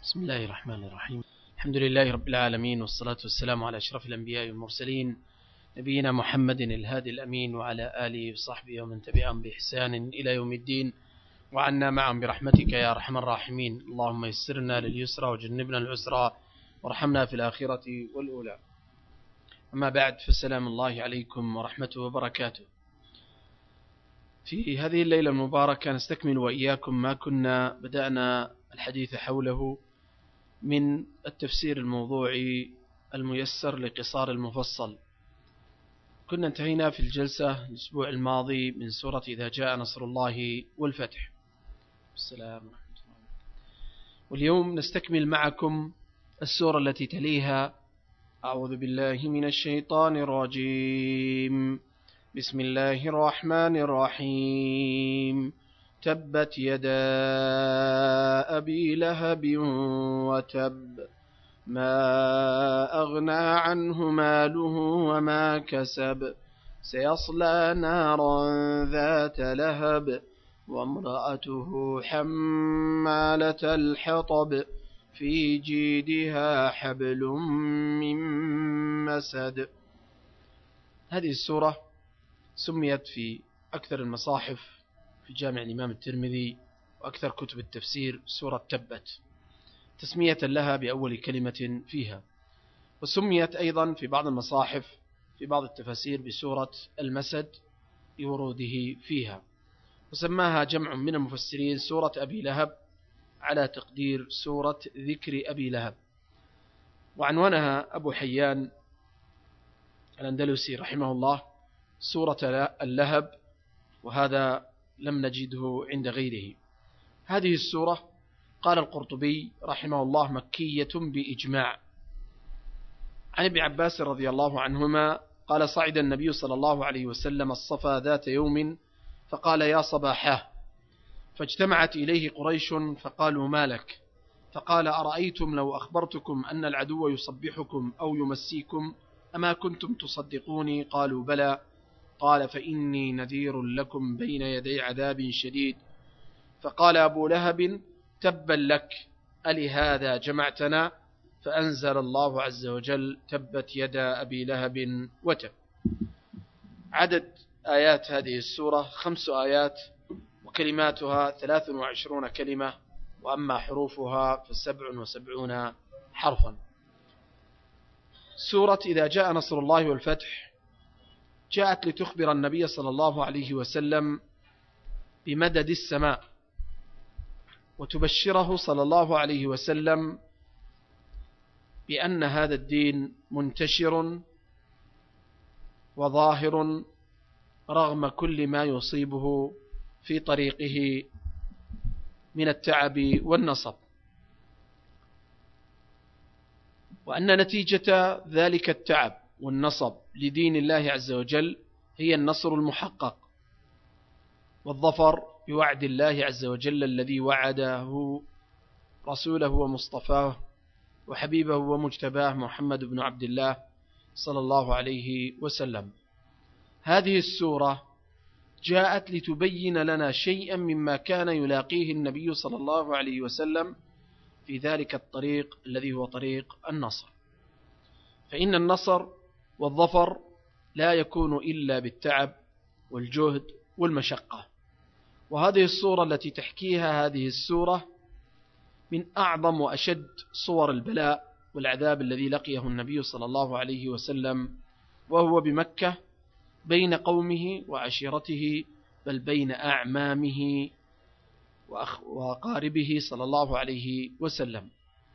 بسم الله الرحمن الرحيم. الحمد لله رب العالمين، والصلاة والسلام على أشرف الأنبياء والمرسلين، نبينا محمد الهادي الأمين وعلى آله وصحبه ومن تبعهم بإحسان إلى يوم الدين، وعنا معهم برحمتك يا أرحم الراحمين. اللهم يسرنا لليسرى وجنبنا العسرى وارحمنا في الآخرة والأولى. أما بعد، فالسلام الله عليكم ورحمته وبركاته. في هذه الليلة المباركة نستكمل وإياكم ما كنا بدأنا الحديث حوله من التفسير الموضوعي الميسر لقصار المفصل. كنا انتهينا في الجلسة الأسبوع الماضي من سورة إذا جاء نصر الله والفتح. السلام ورحمة الله. واليوم نستكمل معكم السورة التي تليها. أعوذ بالله من الشيطان الرجيم. بسم الله الرحمن الرحيم. تبت يدا أبي لهب وتب، ما أغنى عنه ماله وما كسب، سيصلى نارا ذات لهب، وامرأته حمالة الحطب، في جيدها حبل من مسد. هذه السورة سميت في أكثر المصاحف في جامع الإمام الترمذي وأكثر كتب التفسير سورة تبت، تسمية لها بأول كلمة فيها. وسميت أيضا في بعض المصاحف في بعض التفاسير بسورة المسد لوروده فيها. وسماها جمع من المفسرين سورة أبي لهب على تقدير سورة ذكر أبي لهب. وعنوانها أبو حيان الأندلسي رحمه الله سورة اللهب، وهذا لم نجده عند غيره. هذه السورة قال القرطبي رحمه الله مكية بإجماع. عن ابن عباس رضي الله عنهما قال: صعد النبي صلى الله عليه وسلم الصفا ذات يوم فقال: يا صباحاه، فاجتمعت إليه قريش فقالوا: ما لك؟ فقال: أرأيتم لو أخبرتكم أن العدو يصبحكم أو يمسيكم أما كنتم تصدقوني؟ قالوا: بلى. قال: فإني نذير لكم بين يدي عذاب شديد. فقال أبو لهب: تبا لك، ألهذا جمعتنا؟ فأنزل الله عز وجل: تبت يدا أبي لهب وتب. عدد آيات هذه السورة 5 آيات، وكلماتها 23 كلمة، وأما حروفها ف77 حرفا. سورة إذا جاء نصر الله والفتح جاءت لتخبر النبي صلى الله عليه وسلم بمدد السماء، وتبشره صلى الله عليه وسلم بأن هذا الدين منتشر وظاهر رغم كل ما يصيبه في طريقه من التعب والنصب، وأن نتيجة ذلك التعب والنصب لدين الله عز وجل هي النصر المحقق والظفر بوعد الله عز وجل الذي وعده رسوله ومصطفاه وحبيبه ومجتباه محمد بن عبد الله صلى الله عليه وسلم. هذه السورة جاءت لتبين لنا شيئا مما كان يلاقيه النبي صلى الله عليه وسلم في ذلك الطريق الذي هو طريق النصر. فإن النصر والظفر لا يكون إلا بالتعب والجهد والمشقة. وهذه الصورة التي تحكيها هذه السورة من أعظم وأشد صور البلاء والعذاب الذي لقيه النبي صلى الله عليه وسلم وهو بمكة بين قومه وعشيرته، بل بين أعمامه وأقاربه صلى الله عليه وسلم.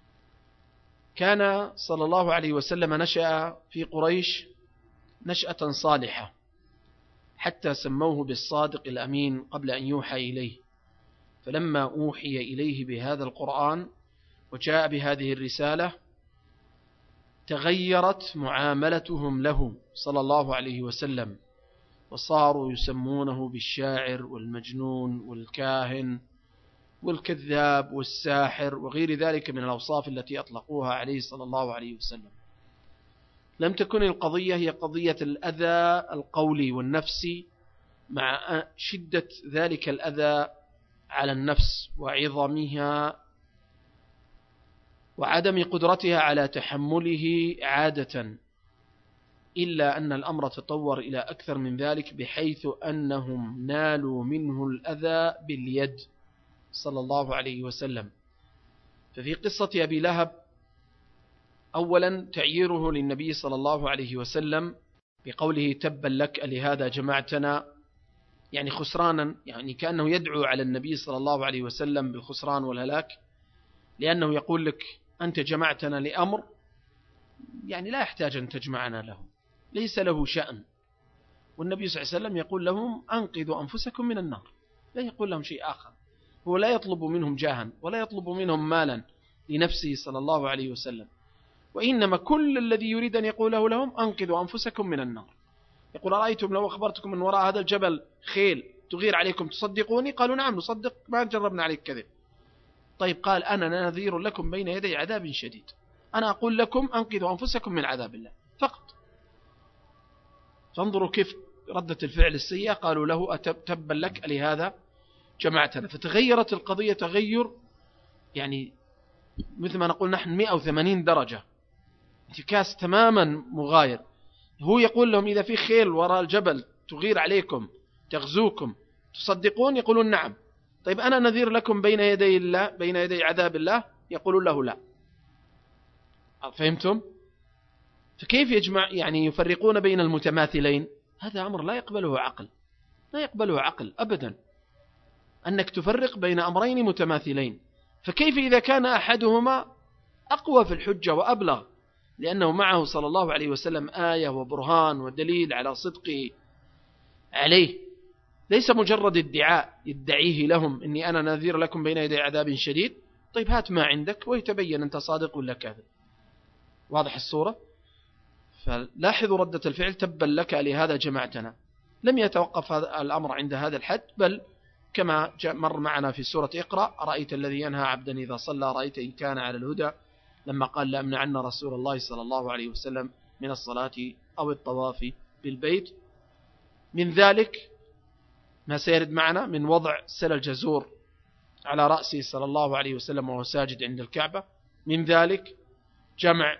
كان صلى الله عليه وسلم نشأ في قريش نشأة صالحة، حتى سموه بالصادق الأمين قبل أن يوحى إليه. فلما أوحي إليه بهذا القرآن وجاء بهذه الرسالة تغيرت معاملتهم له صلى الله عليه وسلم، وصاروا يسمونه بالشاعر والمجنون والكاهن والكذاب والساحر وغير ذلك من الأوصاف التي أطلقوها عليه صلى الله عليه وسلم. لم تكن القضية هي قضية الأذى القولي والنفسي، مع شدة ذلك الأذى على النفس وعظمها وعدم قدرتها على تحمله عادة، إلا أن الأمر تطور إلى أكثر من ذلك، بحيث أنهم نالوا منه الأذى باليد صلى الله عليه وسلم. ففي قصة أبي لهب أولا تعييره للنبي صلى الله عليه وسلم بقوله تبا لك لهذا جمعتنا، يعني خسرانا، يعني كأنه يدعو على النبي صلى الله عليه وسلم بالخسران والهلاك، لأنه يقول لك أنت جمعتنا لأمر يعني لا يحتاج أن تجمعنا له، ليس له شأن. والنبي صلى الله عليه وسلم يقول لهم أنقذوا أنفسكم من النار، لا يقول لهم شيء آخر. هو لا يطلب منهم جاها ولا يطلب منهم مالا لنفسه صلى الله عليه وسلم، وإنما كل الذي يريد أن يقوله لهم أنقذوا أنفسكم من النار. يقول أرأيتم لو أخبرتكم من وراء هذا الجبل خيل تغير عليكم تصدقوني؟ قالوا نعم نصدق، ما جربنا عليك كذب. طيب قال أنا نذير لكم بين يدي عذاب شديد، أنا أقول لكم أنقذوا أنفسكم من عذاب الله فقط. فانظروا كيف ردة الفعل السيئة، قالوا له تبا لك لهذا جمعتنا. فتغيرت القضية تغير يعني مثل ما نقول نحن 180 درجة، انتكاس تماما مغاير. هو يقول لهم إذا في خيل وراء الجبل تغير عليكم تغزوكم تصدقون؟ يقولون نعم. طيب أنا نذير لكم بين يدي الله، بين يدي عذاب الله، يقولون له لا. فهمتم؟ فكيف يجمع يعني يفرقون بين المتماثلين؟ هذا أمر لا يقبله عقل، لا يقبله عقل أبدا أنك تفرق بين أمرين متماثلين. فكيف إذا كان أحدهما أقوى في الحجة وأبلغ، لأنه معه صلى الله عليه وسلم آية وبرهان ودليل على صدقه عليه، ليس مجرد ادعاء يدعيه لهم إني أنا نذير لكم بين يدي عذاب شديد. طيب هات ما عندك ويتبين أنت صادق ولا كاذب. واضح الصورة؟ فلاحظوا ردة الفعل تبا لك لهذا جمعتنا. لم يتوقف هذا الأمر عند هذا الحد، بل كما مر معنا في سورة اقرأ أرأيت الذي ينهى عبدا إذا صلى رأيت إن كان على الهدى، لما قال لأمنعن رسول الله صلى الله عليه وسلم من الصلاة أو الطواف بالبيت. من ذلك ما سيرد معنا من وضع سل الجزور على رأسه صلى الله عليه وسلم وهو ساجد عند الكعبة. من ذلك جمع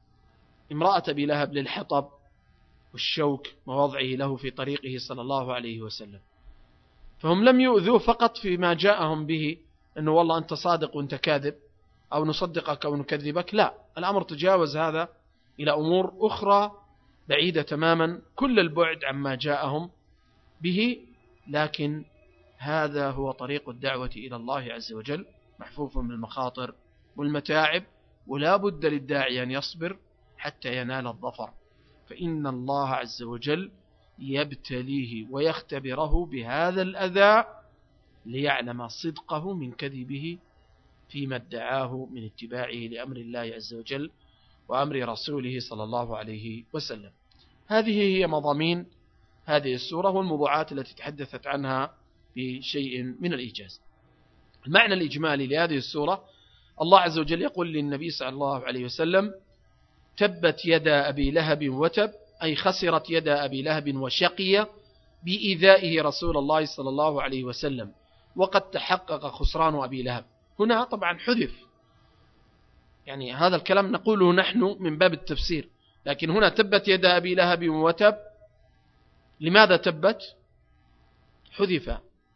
امرأة أبي لهب للحطب والشوك ووضعه له في طريقه صلى الله عليه وسلم. فهم لم يؤذوه فقط فيما جاءهم به أنه والله أنت صادق وأنت كاذب أو نصدقك أو نكذبك، لا، الأمر تجاوز هذا إلى أمور أخرى بعيدة تماما كل البعد عما جاءهم به. لكن هذا هو طريق الدعوة إلى الله عز وجل، محفوف بالمخاطر والمتاعب، ولا بد للداعي أن يصبر حتى ينال الظفر، فإن الله عز وجل يبتليه ويختبره بهذا الأذى ليعلم صدقه من كذبه فيما ادعاه من اتباعه لأمر الله عز وجل وأمر رسوله صلى الله عليه وسلم. هذه هي مضامين هذه السورة والموضوعات التي تحدثت عنها بشيء من الإيجاز. المعنى الإجمالي لهذه السورة، الله عز وجل يقول للنبي صلى الله عليه وسلم تبت يدا أبي لهب وتب، أي خسرت يدا أبي لهب وشقي بإيذائه رسول الله صلى الله عليه وسلم، وقد تحقق خسران أبي لهب. هنا طبعا حذف، يعني هذا الكلام نقوله نحن من باب التفسير، لكن هنا تبت يدا أبي لهب وتب. لماذا تبت؟ حذف،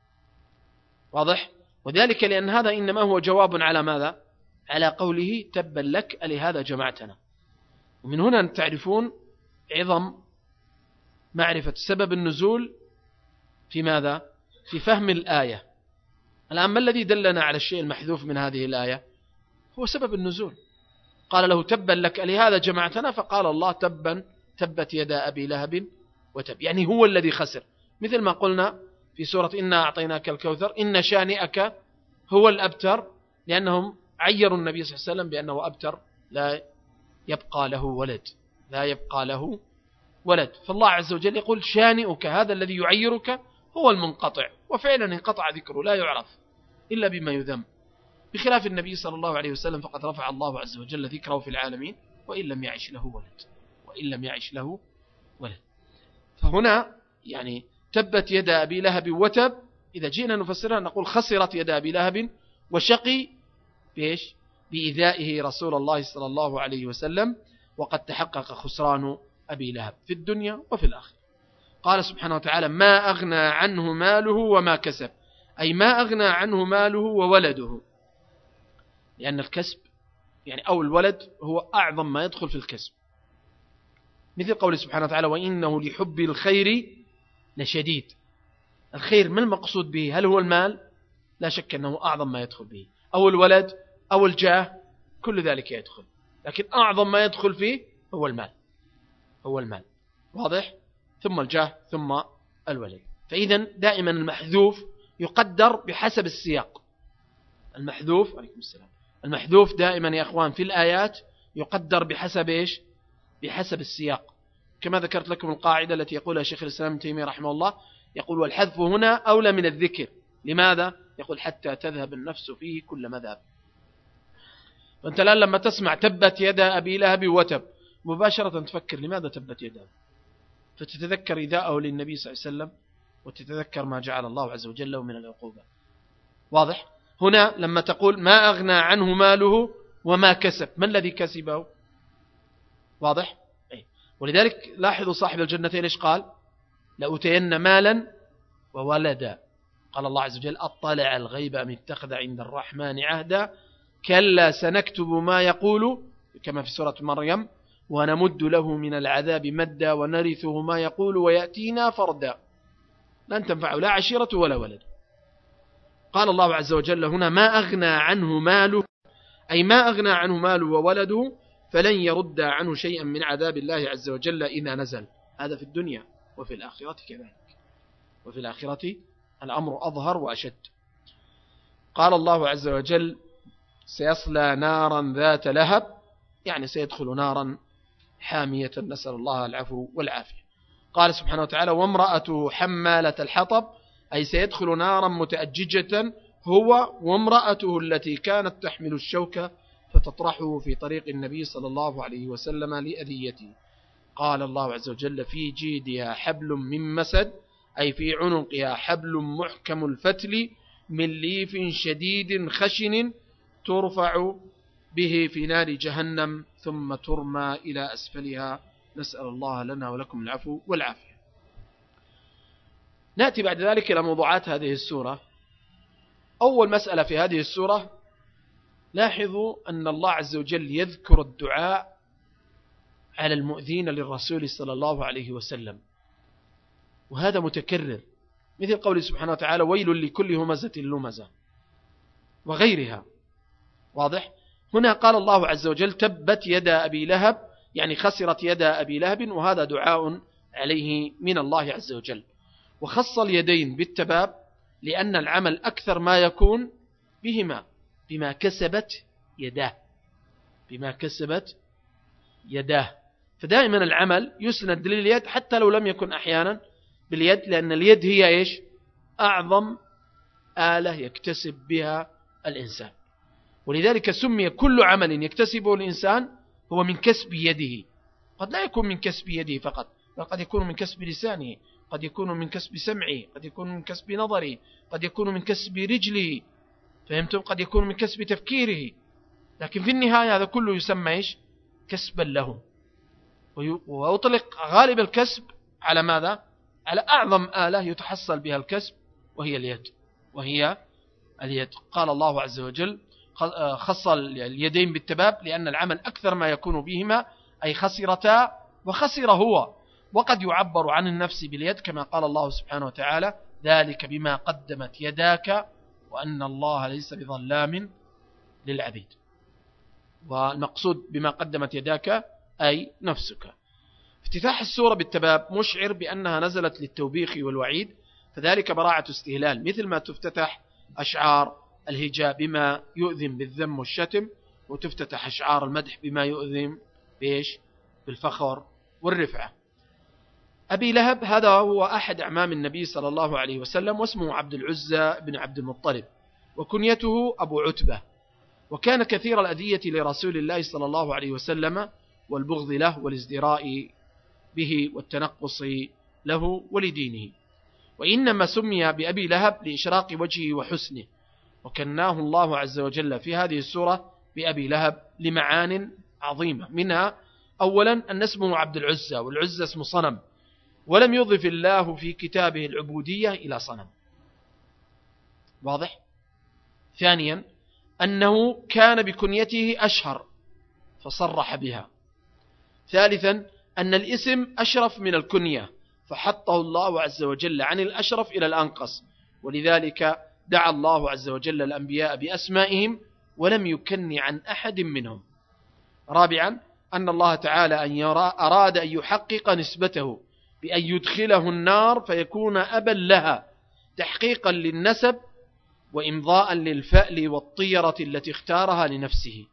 واضح؟ وذلك لأن هذا إنما هو جواب على ماذا؟ على قوله تبا لك لهذا جمعتنا. ومن هنا تعرفون عظم معرفة سبب النزول في ماذا؟ في فهم الآية. الآن ما الذي دلنا على الشيء المحذوف من هذه الآية؟ هو سبب النزول. قال له تبا لك لهذا جمعتنا، فقال الله تبت يدا أبي لهب وتب، يعني هو الذي خسر، مثل ما قلنا في سورة إنا أعطيناك الكوثر إن شانئك هو الأبتر، لأنهم عيروا النبي صلى الله عليه وسلم بأنه أبتر لا يبقى له ولد، لا يبقى له ولد. فالله عز وجل يقول شانئك، هذا الذي يعيرك هو المنقطع، وفعلا انقطع ذكره لا يعرف إلا بما يذم، بخلاف النبي صلى الله عليه وسلم فقد رفع الله عز وجل ذكره في العالمين وإن لم يعش له ولد، وإن لم يعش له ولد. فهنا يعني تبت يدا أبي لهب وتب، إذا جينا نفسرها نقول خسرت يدا أبي لهب وشقي بإيش؟ بإيذائه رسول الله صلى الله عليه وسلم، وقد تحقق خسران أبي لهب في الدنيا وفي الآخرة. قال سبحانه وتعالى: ما أغنى عنه ماله وما كسب، أي ما أغنى عنه ماله وولده، لأن الكسب أو الولد هو أعظم ما يدخل في الكسب، مثل قوله سبحانه وتعالى: وإنه لحب الخير لشديد. الخير ما المقصود به؟ هل هو المال؟ لا شك أنه أعظم ما يدخل به، أو الولد أو الجاه، كل ذلك يدخل، لكن أعظم ما يدخل فيه هو المال. واضح؟ ثم الجاه ثم الولد. فإذا دائما المحذوف يقدر بحسب السياق. المحذوف عليكم السلام، المحذوف دائما يا أخوان في الآيات يقدر بحسب إيش؟ بحسب السياق، كما ذكرت لكم القاعدة التي يقولها شيخ الإسلام ابن تيمية رحمه الله، يقول: والحذف هنا أولى من الذكر. لماذا؟ يقول: حتى تذهب النفس فيه كل مذهب. فأنت الآن لما تسمع تبت يدا أبي لهب وتب، مباشرة تفكر لماذا تبت يدا، فتتذكر إيذاءه للنبي صلى الله عليه وسلم، وتتذكر ما جعل الله عز وجل من العقوبة. واضح؟ هنا لما تقول ما أغنى عنه ماله وما كسب، ما الذي كسبه؟ واضح؟ ولذلك لاحظوا صاحب الجنتين إيش قال؟ لأوتين مالا وولدا. قال الله عز وجل: أطلع الغيب أم اتخذ عند الرحمن عهدا كلا سنكتب ما يقول، كما في سورة مريم: ونمد له من العذاب مدا ونرثه ما يقول ويأتينا فردا. لن تنفعه لا عشيرة ولا ولد. قال الله عز وجل هنا: ما أغنى عنه ماله، أي ما أغنى عنه ماله وولده، فلن يرد عنه شيئا من عذاب الله عز وجل إذا نزل. هذا في الدنيا وفي الآخرة كذلك، وفي الآخرة الأمر أظهر وأشد. قال الله عز وجل: سيصلى نارا ذات لهب، سيدخل نارا حامية، نسأل الله العفو والعافية. قال سبحانه وتعالى: وامرأته حمالة الحطب، أي سيدخل نارا متأججة هو وامرأته التي كانت تحمل الشوكة فتطرحه في طريق النبي صلى الله عليه وسلم لأذيته. قال الله عز وجل: في جيدها حبل من مسد، أي في عنقها حبل محكم الفتل من ليف شديد خشن ترفع به في نار جهنم ثم ترمى إلى أسفلها، نسأل الله لنا ولكم العفو والعافية. نأتي بعد ذلك إلى موضوعات هذه السورة. أول مسألة في هذه السورة، لاحظوا أن الله عز وجل يذكر الدعاء على المؤذين للرسول صلى الله عليه وسلم، وهذا متكرر، مثل قوله سبحانه وتعالى: ويل لكل همزة لمزة، وغيرها. واضح؟ هنا قال الله عز وجل: تبت يدا أبي لهب، خسرت يدا أبي لهب، وهذا دعاء عليه من الله عز وجل. وخص اليدين بالتباب لأن العمل أكثر ما يكون بما كسبت يداه، فدائما العمل يسند لليد حتى لو لم يكن أحيانا باليد، لأن اليد هي إيش؟ أعظم آلة يكتسب بها الإنسان، ولذلك سمي كل عمل يكتسبه الإنسان هو من كسب يده. قد لا يكون من كسب يده فقط، بل قد يكون من كسب لسانه، قد يكون من كسب سمعه، قد يكون من كسب نظره، قد يكون من كسب رجله، فهمتم؟ قد يكون من كسب تفكيره، لكن في النهاية هذا كله يسمى إيش؟ كسبا له. وأطلق غالب الكسب على ماذا؟ على أعظم آلة يتحصل بها الكسب، وهي اليد. قال الله عز وجل: خص اليدين بالتباب لأن العمل أكثر ما يكون بهما، أي خسرتا وخسر هو. وقد يعبر عن النفس باليد كما قال الله سبحانه وتعالى: ذلك بما قدمت يداك وأن الله ليس بظلام للعبيد. والمقصود بما قدمت يداك أي نفسك. افتتاح السورة بالتباب مشعر بأنها نزلت للتوبيخ والوعيد، فذلك براعة استهلال، مثل ما تفتتح أشعار الهجاء بما يؤذن بالذم والشتم، وتفتتح أشعار المدح بما يؤذن بالفخر والرفعة. أبي لهب هذا هو أحد أعمام النبي صلى الله عليه وسلم، واسمه عبد العزى بن عبد المطلب، وكنيته أبو عتبة، وكان كثير الأذية لرسول الله صلى الله عليه وسلم والبغض له والازدراء به والتنقص له ولدينه. وإنما سمي بأبي لهب لإشراق وجهه وحسنه، وكناه الله عز وجل في هذه السورة بأبي لهب لمعان عظيمة، منها أولا أن اسمه عبد العزى، والعزى اسم صنم، ولم يضف الله في كتابه العبودية إلى صنم. واضح؟ ثانيا أنه كان بكنيته أشهر فصرح بها. ثالثا أن الاسم أشرف من الكنية فحطه الله عز وجل عن الأشرف إلى الأنقص، ولذلك دعا الله عز وجل الأنبياء بأسمائهم ولم يكن عن أحد منهم. رابعا أن الله تعالى أراد أن يحقق نسبته بأن يدخله النار فيكون أبا لها تحقيقا للنسب وإمضاء للفأل والطيرة التي اختارها لنفسه،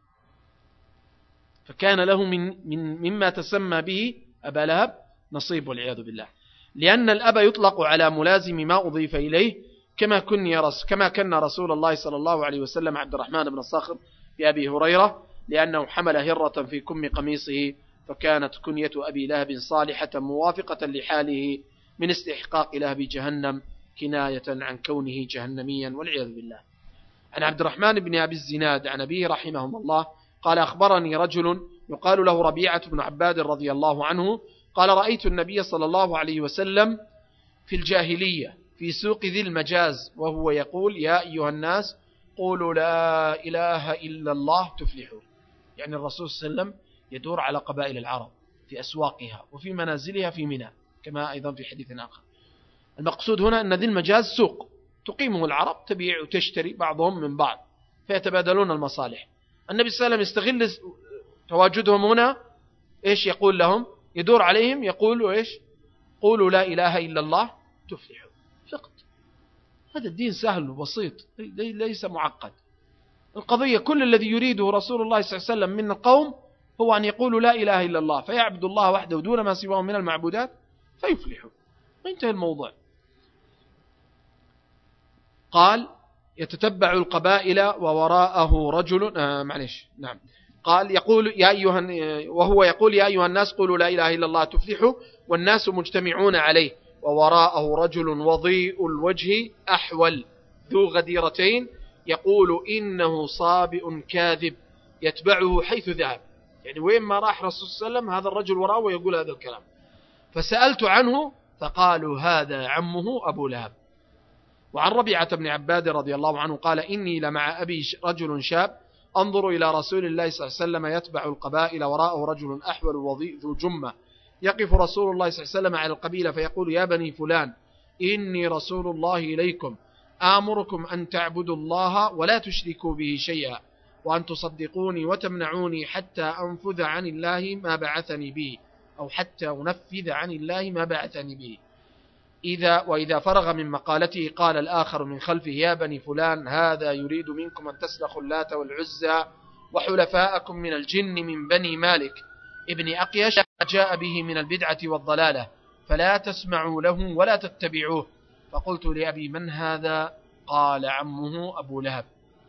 فكان له مما تسمى به أبا لهب نصيب والعياذ بالله، لأن الأب يطلق على ملازم ما أضيف إليه، كما كان رسول الله صلى الله عليه وسلم عبد الرحمن بن الصخر بأبي هريرة لأنه حمل هرة في كم قميصه، فكانت كنية أبي لهب صالحة موافقة لحاله من استحقاق لهب جهنم كناية عن كونه جهنميا والعياذ بالله. عن عبد الرحمن بن أبي الزناد عن أبيه رحمه الله قال أخبرني رجل يقال له ربيعة بن عباد رضي الله عنه قال رأيت النبي صلى الله عليه وسلم في الجاهلية في سوق ذي المجاز وهو يقول يا أيها الناس قولوا لا إله إلا الله تفلحوا. يعني الرسول صلى الله عليه وسلم يدور على قبائل العرب في أسواقها وفي منازلها في منى، كما أيضا في حديث آخر. المقصود هنا أن ذي المجاز سوق تقيمه العرب تبيع وتشتري بعضهم من بعض فيتبادلون المصالح. النبي صلى الله عليه وسلم يستغل تواجدهم هنا، إيش يقول لهم؟ يدور عليهم يقول إيش؟ قولوا لا إله إلا الله تفلحوا. فقط هذا الدين سهل وبسيط ليس معقد. القضية كل الذي يريده رسول الله صلى الله عليه وسلم من القوم هو أن يقولوا لا إله إلا الله فيعبد الله وحده دون ما سواه من المعبودات فيفلحوا، وانتهى الموضوع. قال يتتبع القبائل ووراءه رجل قال يقول يا أيها وهو يقول يا أيها الناس قولوا لا إله إلا الله تفلحوا والناس مجتمعون عليه ووراءه رجل وضيء الوجه أحول ذو غديرتين يقول إنه صابئ كاذب يتبعه حيث ذهب. يعني وين ما راح رسول صلى الله عليه وسلم هذا الرجل وراءه ويقول هذا الكلام. فسألت عنه فقالوا هذا عمه أبو لهب. وعن ربيعة بن عباد رضي الله عنه قال إني لمع أبي رجل شاب أنظر إلى رسول الله صلى الله عليه وسلم يتبع القبائل وراءه رجل أحول وضيء ذو جمة يقف رسول الله صلى الله عليه وسلم على القبيلة فيقول يا بني فلان إني رسول الله إليكم آمركم أن تعبدوا الله ولا تشركوا به شيئا وأن تصدقوني وتمنعوني حتى أنفذ عن الله ما بعثني به أو حتى أنفذ عن الله ما بعثني به. وإذا فرغ من مقالته قال الآخر من خلفه يا بني فلان هذا يريد منكم أن تسلخوا اللات والعزى وحلفاءكم من الجن من بني مالك ابن أقيش جاء به من البدعة والضلالة فلا تسمعوا له ولا تتبعوه. فقلت لأبي من هذا؟ قال عمه أبو لهب.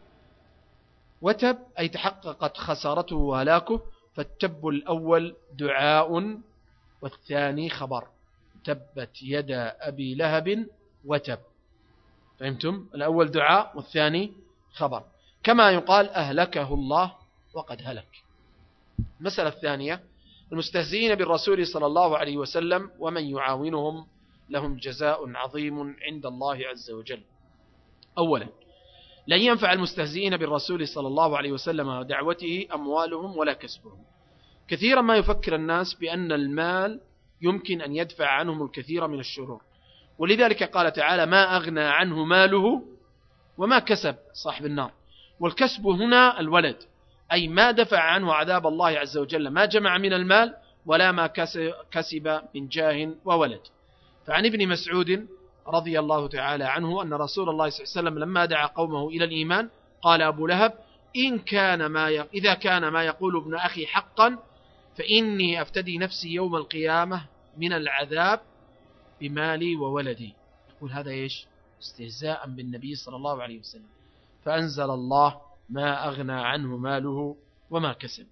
وتب أي تحققت خسارته وهلاكه، فالتب الأول دعاء والثاني خبر، تبت يدا أبي لهب وتب. فهمتم؟ الأول دعاء والثاني خبر، كما يقال أهلكه الله وقد هلك. المسألة الثانية المستهزئين بالرسول صلى الله عليه وسلم ومن يعاونهم لهم جزاء عظيم عند الله عز وجل. أولا لن ينفع المستهزئين بالرسول صلى الله عليه وسلم ودعوته أموالهم ولا كسبهم. كثيرا ما يفكر الناس بأن المال يمكن أن يدفع عنهم الكثير من الشرور، ولذلك قال تعالى ما أغنى عنه ماله وما كسب صاحب النار. والكسب هنا الولد، أي ما دفع عنه عذاب الله عز وجل، ما جمع من المال ولا ما كسب من جاه وولد. فعن ابن مسعود رضي الله تعالى عنه أن رسول الله صلى الله عليه وسلم لما دعا قومه إلى الإيمان قال أبو لهب إذا كان ما يقول ابن أخي حقا فإني أفتدي نفسي يوم القيامة من العذاب بمالي وولدي. يقول هذا إيش؟ استهزاء بالنبي صلى الله عليه وسلم. فأنزل الله ما أغنى عنه ماله وما كسب.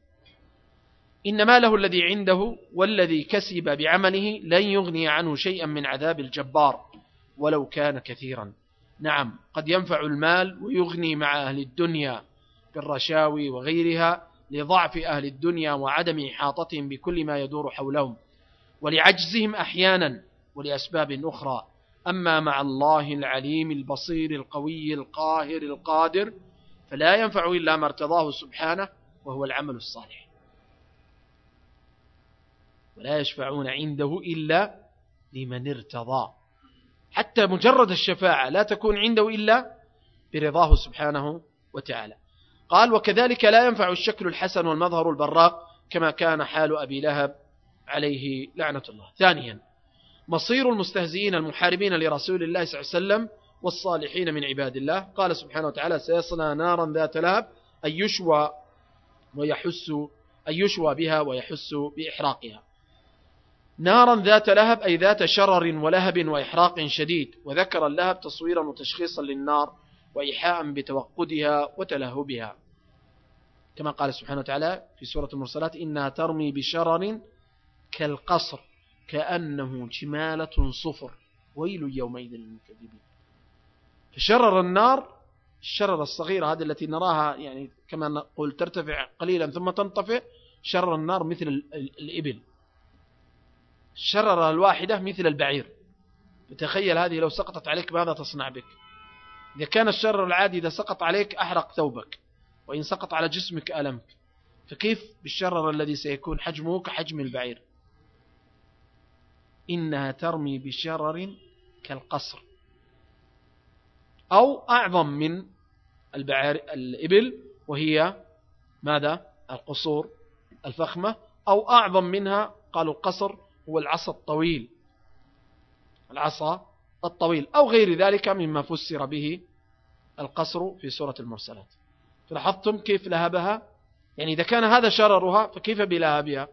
إن ماله الذي عنده والذي كسب بعمله لن يغني عنه شيئا من عذاب الجبار ولو كان كثيرا. نعم قد ينفع المال ويغني مع أهل الدنيا بالرشاوي وغيرها لضعف أهل الدنيا وعدم إحاطتهم بكل ما يدور حولهم، ولعجزهم أحيانا ولأسباب أخرى. أما مع الله العليم البصير القوي القاهر القادر فلا ينفع إلا ما ارتضاه سبحانه وهو العمل الصالح، ولا يشفعون عنده إلا لمن ارتضى. حتى مجرد الشفاعة لا تكون عنده إلا برضاه سبحانه وتعالى. قال: وكذلك لا ينفع الشكل الحسن والمظهر البراق كما كان حال أبي لهب عليه لعنة الله. ثانيا، مصير المستهزئين المحاربين لرسول الله صلى الله عليه وسلم والصالحين من عباد الله. قال سبحانه وتعالى: سيصلى نارا ذات لهب أن يشوى بها ويحس بإحراقها. نارا ذات لهب أي ذات شرر ولهب وإحراق شديد، وذكر اللهب تصويرا وتشخيصا للنار وإيحاء بتوقدها وتلهبها، كما قال سبحانه وتعالى في سورة المرسلات: إنها ترمي بشرر كالقصر كأنه جمالة صفر ويل يومئذ للمكذبين. فشرر النار الشرر الصغيرة هذه التي نراها يعني كما نقول ترتفع قليلا ثم تنطفئ، شرر النار مثل الإبل، شرر الواحدة مثل البعير. تخيل هذه لو سقطت عليك ماذا تصنع بك؟ إذا كان الشرر العادي إذا سقط عليك أحرق ثوبك، وإن سقط على جسمك ألمك، فكيف بالشرر الذي سيكون حجمه كحجم البعير؟ إنها ترمي بشرر كالقصر، أو أعظم من الإبل وهي ماذا؟ القصور الفخمة، أو أعظم منها قالوا القصر هو العصا الطويل، العصا الطويل، أو غير ذلك مما فسر به القصر في سورة المرسلات. فلاحظتم كيف لهبها؟ يعني إذا كان هذا شررها فكيف بلهبها؟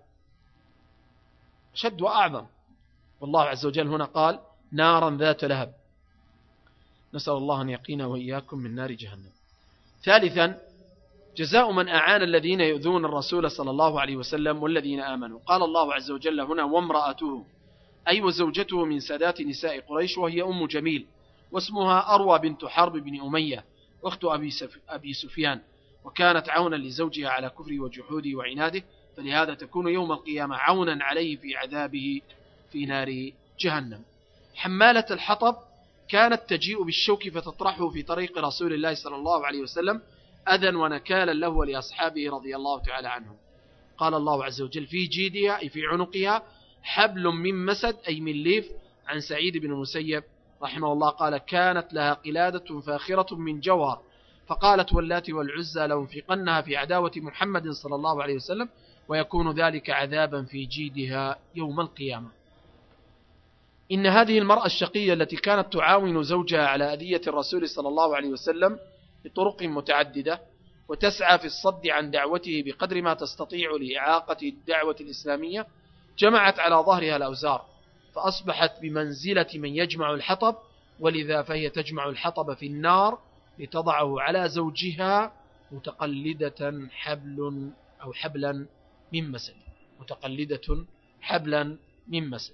شد وأعظم. والله عز وجل هنا قال: نارا ذات لهب. نسأل الله أن يقينا وإياكم من نار جهنم. ثالثا، جزاء من أعان الذين يؤذون الرسول صلى الله عليه وسلم والذين آمنوا. قال الله عز وجل هنا: وامرأته، أي وزوجته من سادات نساء قريش، وهي أم جميل، واسمها أروى بنت حرب بن أمية، أخت أبي سفيان، وكانت عونا لزوجها على كفره وجحوده وعناده، فلهذا تكون يوم القيامة عونا عليه في عذابه في نار جهنم. حمالة الحطب، كانت تجيء بالشوك فتطرحه في طريق رسول الله صلى الله عليه وسلم أذى ونكالا له ولأصحابه رضي الله تعالى عنهم. قال الله عز وجل: في جيدها أي في عنقها حبل من مسد أي من ليف. عن سعيد بن المسيب رحمه الله قال: كانت لها قلادة فاخرة من جوهر، فقالت: واللات والعزى لأنفقنها في عداوة محمد صلى الله عليه وسلم، ويكون ذلك عذابا في جيدها يوم القيامة. إن هذه المرأة الشقية التي كانت تعاون زوجها على أذية الرسول صلى الله عليه وسلم بطرق متعددة، وتسعى في الصد عن دعوته بقدر ما تستطيع لإعاقة الدعوة الإسلامية، جمعت على ظهرها الأوزار، فأصبحت بمنزلة من يجمع الحطب، ولذا فهي تجمع الحطب في النار لتضعه على زوجها متقلدة حبلا من مسد. متقلدة حبلا من مسد.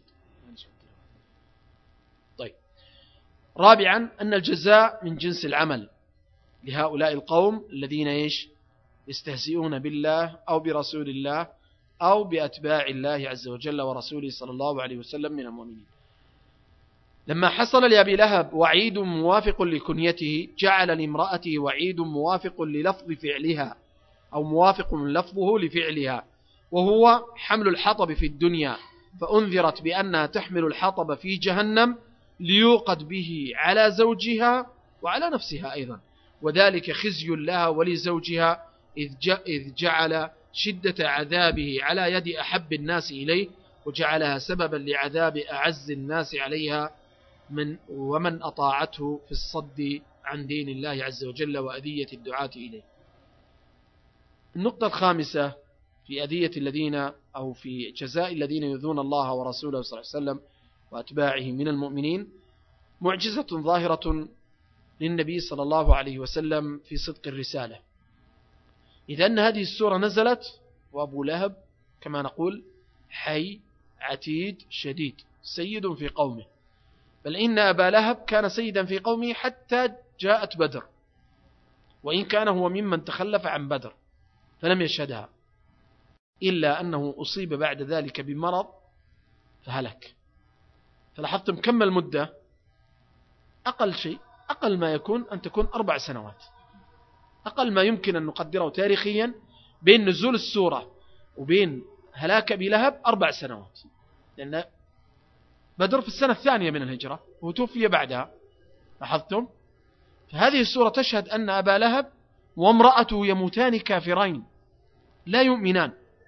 طيب. رابعا، أن الجزاء من جنس العمل لهؤلاء القوم الذين يستهزئون بالله أو برسول الله أو بأتباع الله عز وجل ورسوله صلى الله عليه وسلم من المؤمنين. لما حصل لأبي لهب وعيد موافق لكنيته، جعل لامرأته وعيد موافق للفظ فعلها أو موافق لفظه لفعلها، وهو حمل الحطب في الدنيا، فأنذرت بأنها تحمل الحطب في جهنم ليوقد به على زوجها وعلى نفسها أيضا، وذلك خزي لها ولزوجها إذ جعل شدة عذابه على يد أحب الناس إليه، وجعلها سببا لعذاب أعز الناس عليها ومن أطاعته في الصد عن دين الله عز وجل وأذية الدعاة إليه. النقطة الخامسة في أذية الذين أو في جزاء الذين يؤذون الله ورسوله صلى الله عليه وسلم وأتباعه من المؤمنين، معجزة ظاهرة للنبي صلى الله عليه وسلم في صدق الرسالة، إذ أن هذه السورة نزلت وأبو لهب كما نقول حي عتيد شديد سيد في قومه، بل إن أبا لهب كان سيدا في قومه حتى جاءت بدر، وإن كان هو ممن تخلف عن بدر فلم يشهدها، إلا أنه أصيب بعد ذلك بمرض فهلك. فلاحظتم كم المدة؟ أقل شيء، أقل ما يكون أن تكون 4 سنوات، أقل ما يمكن أن نقدره تاريخيا بين نزول السورة وبين هلاك أبي لهب 4 سنوات، لأن بدر في السنة الثانية من الهجرة وتوفي بعدها. لاحظتم؟ فهذه السورة تشهد أن أبا لهب وامرأته يموتان كافرين لا يؤمنان.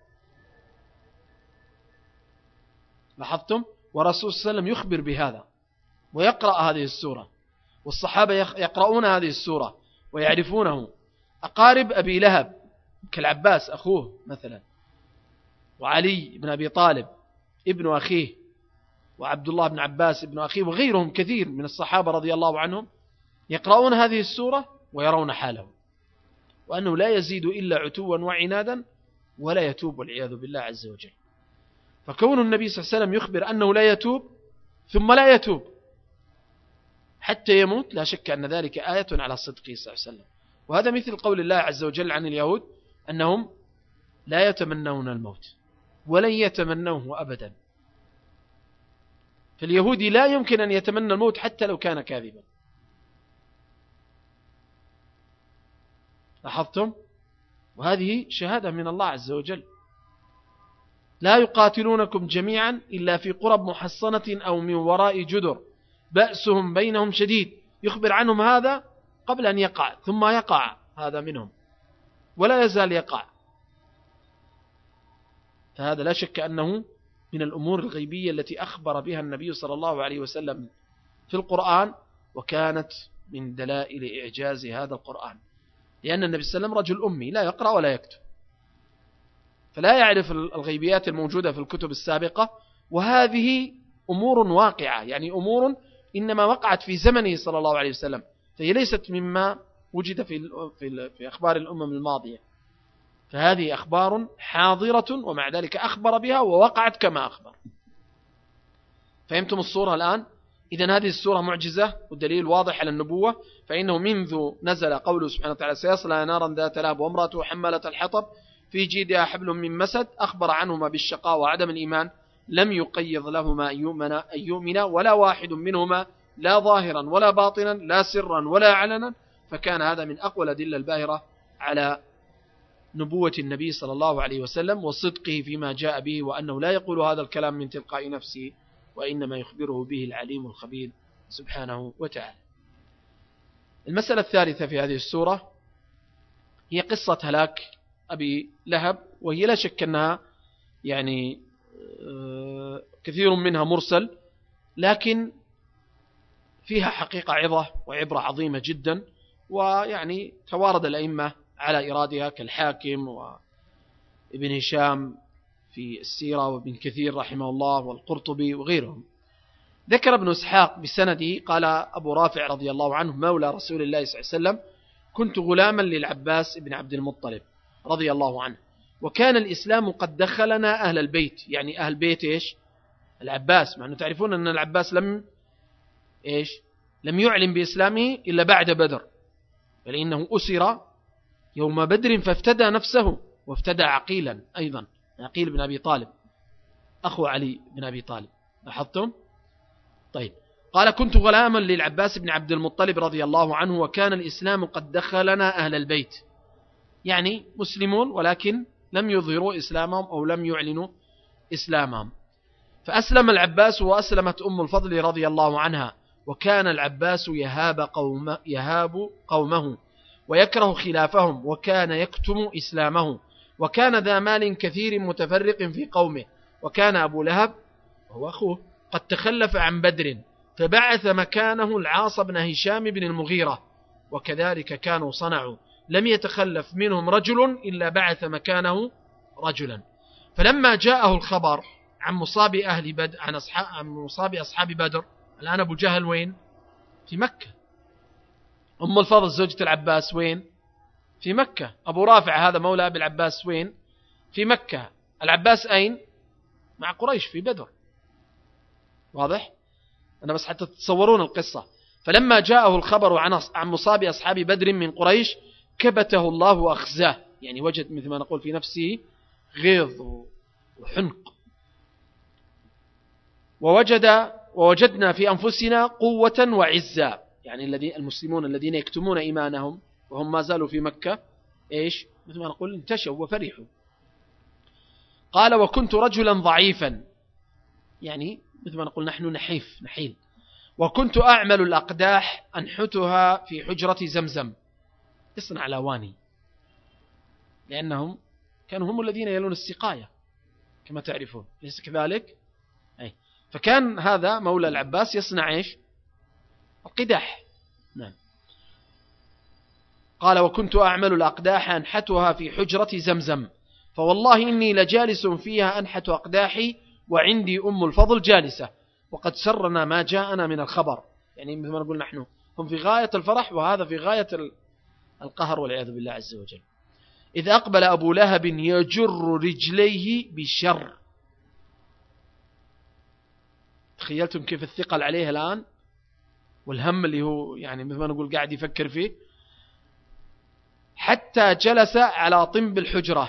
لاحظتم؟ ورسول صلى الله عليه وسلم يخبر بهذا ويقرأ هذه السورة، والصحابة يقرؤون هذه السورة ويعرفونه. أقارب أبي لهب كالعباس أخوه مثلا، وعلي بن أبي طالب ابن أخيه، وعبد الله بن عباس ابن أخيه، وغيرهم كثير من الصحابة رضي الله عنهم يقرؤون هذه السورة ويرون حالهم، وأنه لا يزيد إلا عتوا وعنادا ولا يتوب والعياذ بالله عز وجل. فكون النبي صلى الله عليه وسلم يخبر أنه لا يتوب ثم لا يتوب حتى يموت، لا شك أن ذلك آية على صدقه صلى الله عليه وسلم. وهذا مثل قول الله عز وجل عن اليهود أنهم لا يتمنون الموت ولن يتمنوه أبدا. فاليهودي لا يمكن أن يتمنى الموت حتى لو كان كاذبا. لاحظتم؟ وهذه شهادة من الله عز وجل. لا يقاتلونكم جميعا إلا في قرى محصنة أو من وراء جدر بأسهم بينهم شديد. يخبر عنهم هذا قبل أن يقع، ثم يقع هذا منهم ولا يزال يقع. فهذا لا شك أنه من الأمور الغيبية التي أخبر بها النبي صلى الله عليه وسلم في القرآن، وكانت من دلائل إعجاز هذا القرآن، لأن النبي صلى الله عليه وسلم رجل أمي لا يقرأ ولا يكتب، فلا يعرف الغيبيات الموجودة في الكتب السابقة. وهذه أمور واقعة، يعني أمور إنما وقعت في زمنه صلى الله عليه وسلم، فهي ليست مما وجد في أخبار الأمم الماضية. فهذه أخبار حاضرة ومع ذلك أخبر بها ووقعت كما أخبر. فهمتم الصورة الآن؟ إذن هذه السورة معجزة والدليل واضح على النبوة. فإنه منذ نزل قوله سبحانه وتعالى سيصلى نارا ذات لهب وامرأته حمالة الحطب في جيدها حبل من مسد، أخبر عنهما بالشقاء وعدم الإيمان، لم يقيض لهما أن يؤمنا ولا واحد منهما لا ظاهرا ولا باطنا لا سرا ولا علنا. فكان هذا من أقوى الأدلة الباهرة على نبوة النبي صلى الله عليه وسلم وصدقه فيما جاء به، وأنه لا يقول هذا الكلام من تلقاء نفسه، وإنما يخبره به العليم الخبير سبحانه وتعالى. المسألة الثالثة في هذه السورة هي قصة هلاك أبي لهب، وهي لا شك أنها يعني كثير منها مرسل، لكن فيها حقيقة عظة وعبرة عظيمة جدا. ويعني توارد الأئمة على إرادها كالحاكم وابن هشام في السيرة وابن كثير رحمه الله والقرطبي وغيرهم. ذكر ابن إسحاق بسنده قال أبو رافع رضي الله عنه مولى رسول الله صلى الله عليه وسلم: كنت غلاما للعباس بن عبد المطلب رضي الله عنه، وكان الإسلام قد دخلنا أهل البيت. يعني أهل بيت إيش؟ العباس، مع أنه تعرفون أن العباس لم يعلن بإسلامه إلا بعد بدر، فلأنه أسر يوم بدر فافتدى نفسه وافتدى عقيلا أيضا، عقيل بن أبي طالب أخو علي بن أبي طالب. لاحظتم؟ طيب، قال: كنت غلاما للعباس بن عبد المطلب رضي الله عنه، وكان الإسلام قد دخلنا أهل البيت، يعني مسلمون ولكن لم يظهروا إسلامهم أو لم يعلنوا إسلامهم. فأسلم العباس وأسلمت أم الفضل رضي الله عنها، وكان العباس يهاب قومه ويكره خلافهم، وكان يكتم إسلامه، وكان ذا مال كثير متفرق في قومه. وكان أبو لهب وهو أخوه قد تخلف عن بدر، فبعث مكانه العاص بن هشام بن المغيرة، وكذلك كانوا صنعوا، لم يتخلف منهم رجل إلا بعث مكانه رجلا. فلما جاءه الخبر عن مصاب أهل بدر، عن مصاب أصحاب بدر، الآن أبو جهل وين؟ في مكة. أم الفضل زوجة العباس وين؟ في مكة. أبو رافع هذا مولى أبي العباس وين؟ في مكة. العباس أين؟ مع قريش في بدر. واضح؟ أنا بس حتى تتصورون القصة. فلما جاءه الخبر عن مصاب أصحاب بدر من قريش كبته الله وأخزاه، يعني وجد مثل ما نقول في نفسه غيظ وحنق. ووجدنا في أنفسنا قوة وعزة، يعني المسلمون الذين يكتمون إيمانهم وهم ما زالوا في مكة إيش مثل ما نقول انتشوا وفرحوا. قال وكنت رجلا ضعيفا، يعني مثل ما نقول نحن نحيل. وكنت أعمل الأقداح أنحتها في حجرة زمزم، يصنع الأواني، لأنهم كانوا هم الذين يلون السقاية كما تعرفون، ليس كذلك؟ فكان هذا مولى العباس يصنع إيش؟ القداح. نعم. قال وكنت أعمل الأقداح أنحتها في حجرة زمزم، فوالله إني لجالس فيها أنحت أقداحي وعندي أم الفضل جالسة، وقد سرنا ما جاءنا من الخبر. يعني مثل ما نقول نحن هم في غاية الفرح وهذا في غاية القهر والعياذ بالله عز وجل. إذ أقبل أبو لهب يجر رجليه بالشر. تخيلتم كيف الثقل عليه الآن والهم اللي هو يعني مثل ما نقول قاعد يفكر فيه، حتى جلس على طنب الحجرة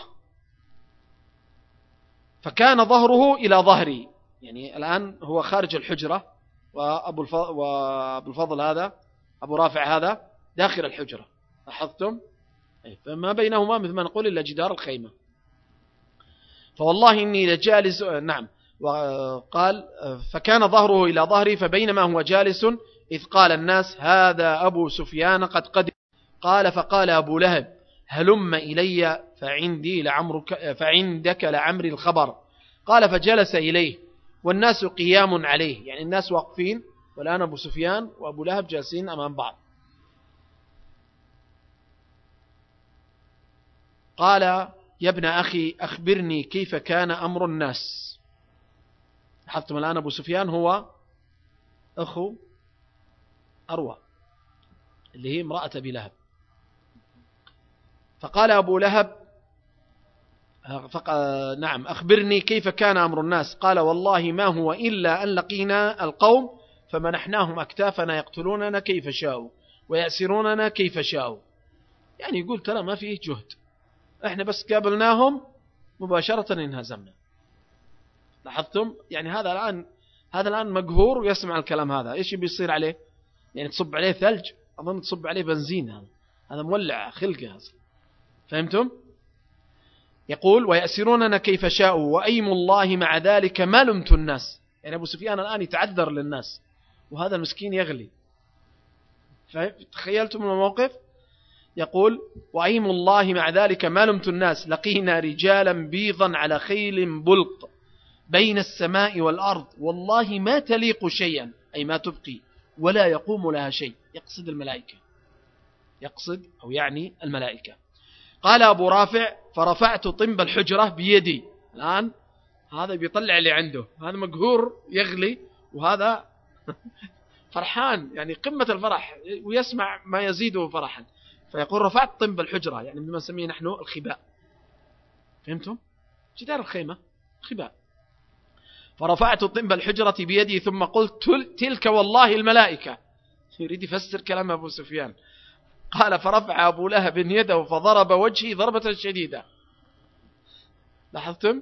فكان ظهره إلى ظهري. يعني الآن هو خارج الحجرة وأبو الفضل هذا أبو رافع هذا داخل الحجرة، لاحظتم؟ فما بينهما مثل ما نقول إلا جدار الخيمة. فوالله إني لجالس، نعم. وقال فكان ظهره إلى ظهري فبينما هو جالس إذ قال الناس هذا أبو سفيان قد قدم. قال فقال أبو لهب هلم إلي فعندك لعمري الخبر. قال فجلس إليه والناس قيام عليه، يعني الناس واقفين والآن أبو سفيان وأبو لهب جالسين أمام بعض. قال يا ابن أخي أخبرني كيف كان أمر الناس. لاحظتم الآن أبو سفيان هو أخو أروى اللي هي امرأة أبي لهب. فقال أبو لهب نعم أخبرني كيف كان أمر الناس. قال والله ما هو إلا أن لقينا القوم فمنحناهم أكتافنا يقتلوننا كيف شاءوا ويأسروننا كيف شاءوا. يعني يقول ترى ما فيه جهد، احنا بس قابلناهم مباشرة انهزمنا. لاحظتم؟ يعني هذا الآن مقهور ويسمع الكلام هذا، ايش بيصير عليه؟ يعني تصب عليه ثلج، أظن تصب عليه بنزين، هذا مولع خلقه هذا. فهمتم؟ يقول ويأسروننا كيف شاءوا وأيم الله مع ذلك ما لمت الناس. يعني أبو سفيان الآن يتعذر للناس وهذا المسكين يغلي. تخيلتم الموقف؟ يقول وأيم الله مع ذلك ما لمت الناس لقينا رجالا بيضا على خيل بلق بين السماء والأرض والله ما تليق شيئا، أي ما تبقي ولا يقوم لها شيء. يقصد الملائكة، يقصد أو يعني الملائكة. قال أبو رافع فرفعت طنب الحجرة بيدي. الآن هذا بيطلع اللي عنده، هذا مقهور يغلي وهذا فرحان، يعني قمة الفرح ويسمع ما يزيده فرحا. فيقول رفعت طنب الحجرة، يعني بما نسميه نحن الخباء. فهمتم؟ جدار الخيمة خباء. فرفعت طنب الحجرة بيدي ثم قلت تلك والله الملائكة. يريد يفسر كلام أبو سفيان. قال فرفع أبو لهب يده فضرب وجهي ضربة شديدة. لاحظتم؟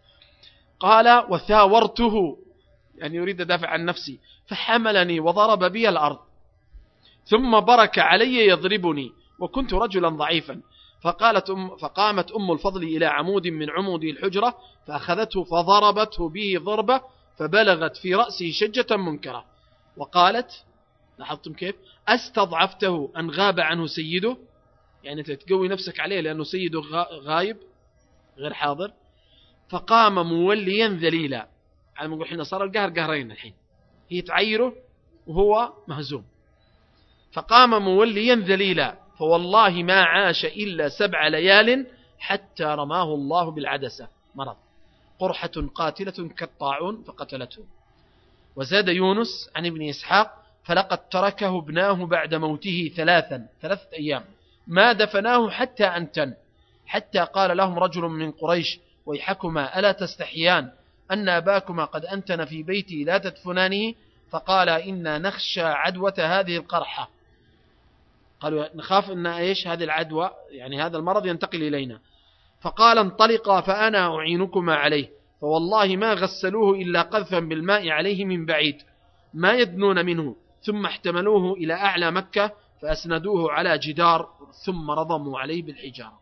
قال وثاورته، يعني يريد دافع عن نفسي، فحملني وضرب بي الأرض ثم برك علي يضربني وكنت رجلا ضعيفا. فقامت أم الفضل إلى عمود من عمود الحجرة فأخذته فضربته به ضربة فبلغت في رأسه شجة منكرة وقالت لاحظتم كيف استضعفته أن غاب عنه سيده، يعني أنت تقوي نفسك عليه لأنه سيده غايب غير حاضر. فقام موليا ذليلا، على ما نقول حين صار القهر قهرين الحين، هي تعيره وهو مهزوم. فقام موليا ذليلا فوالله ما عاش إلا 7 ليال حتى رماه الله بالعدسة، مرض قرحة قاتلة كالطاعون فقتلته. وزاد يونس عن ابن إسحاق فلقد تركه ابناه بعد موته 3 أيام ما دفناه حتى أنتن، حتى قال لهم رجل من قريش ويحكما ألا تستحيان أن أباكما قد أنتن في بيتي لا تدفنانه؟ فقال إنا نخشى عدوة هذه القرحة. قالوا نخاف أن إيش هذه العدوى، يعني هذا المرض ينتقل إلينا. فقال انطلقا فأنا أعينكما عليه، فوالله ما غسلوه إلا قذفا بالماء عليه من بعيد ما يدنون منه، ثم احتملوه إلى أعلى مكة فأسندوه على جدار ثم رضموا عليه بالحجارة.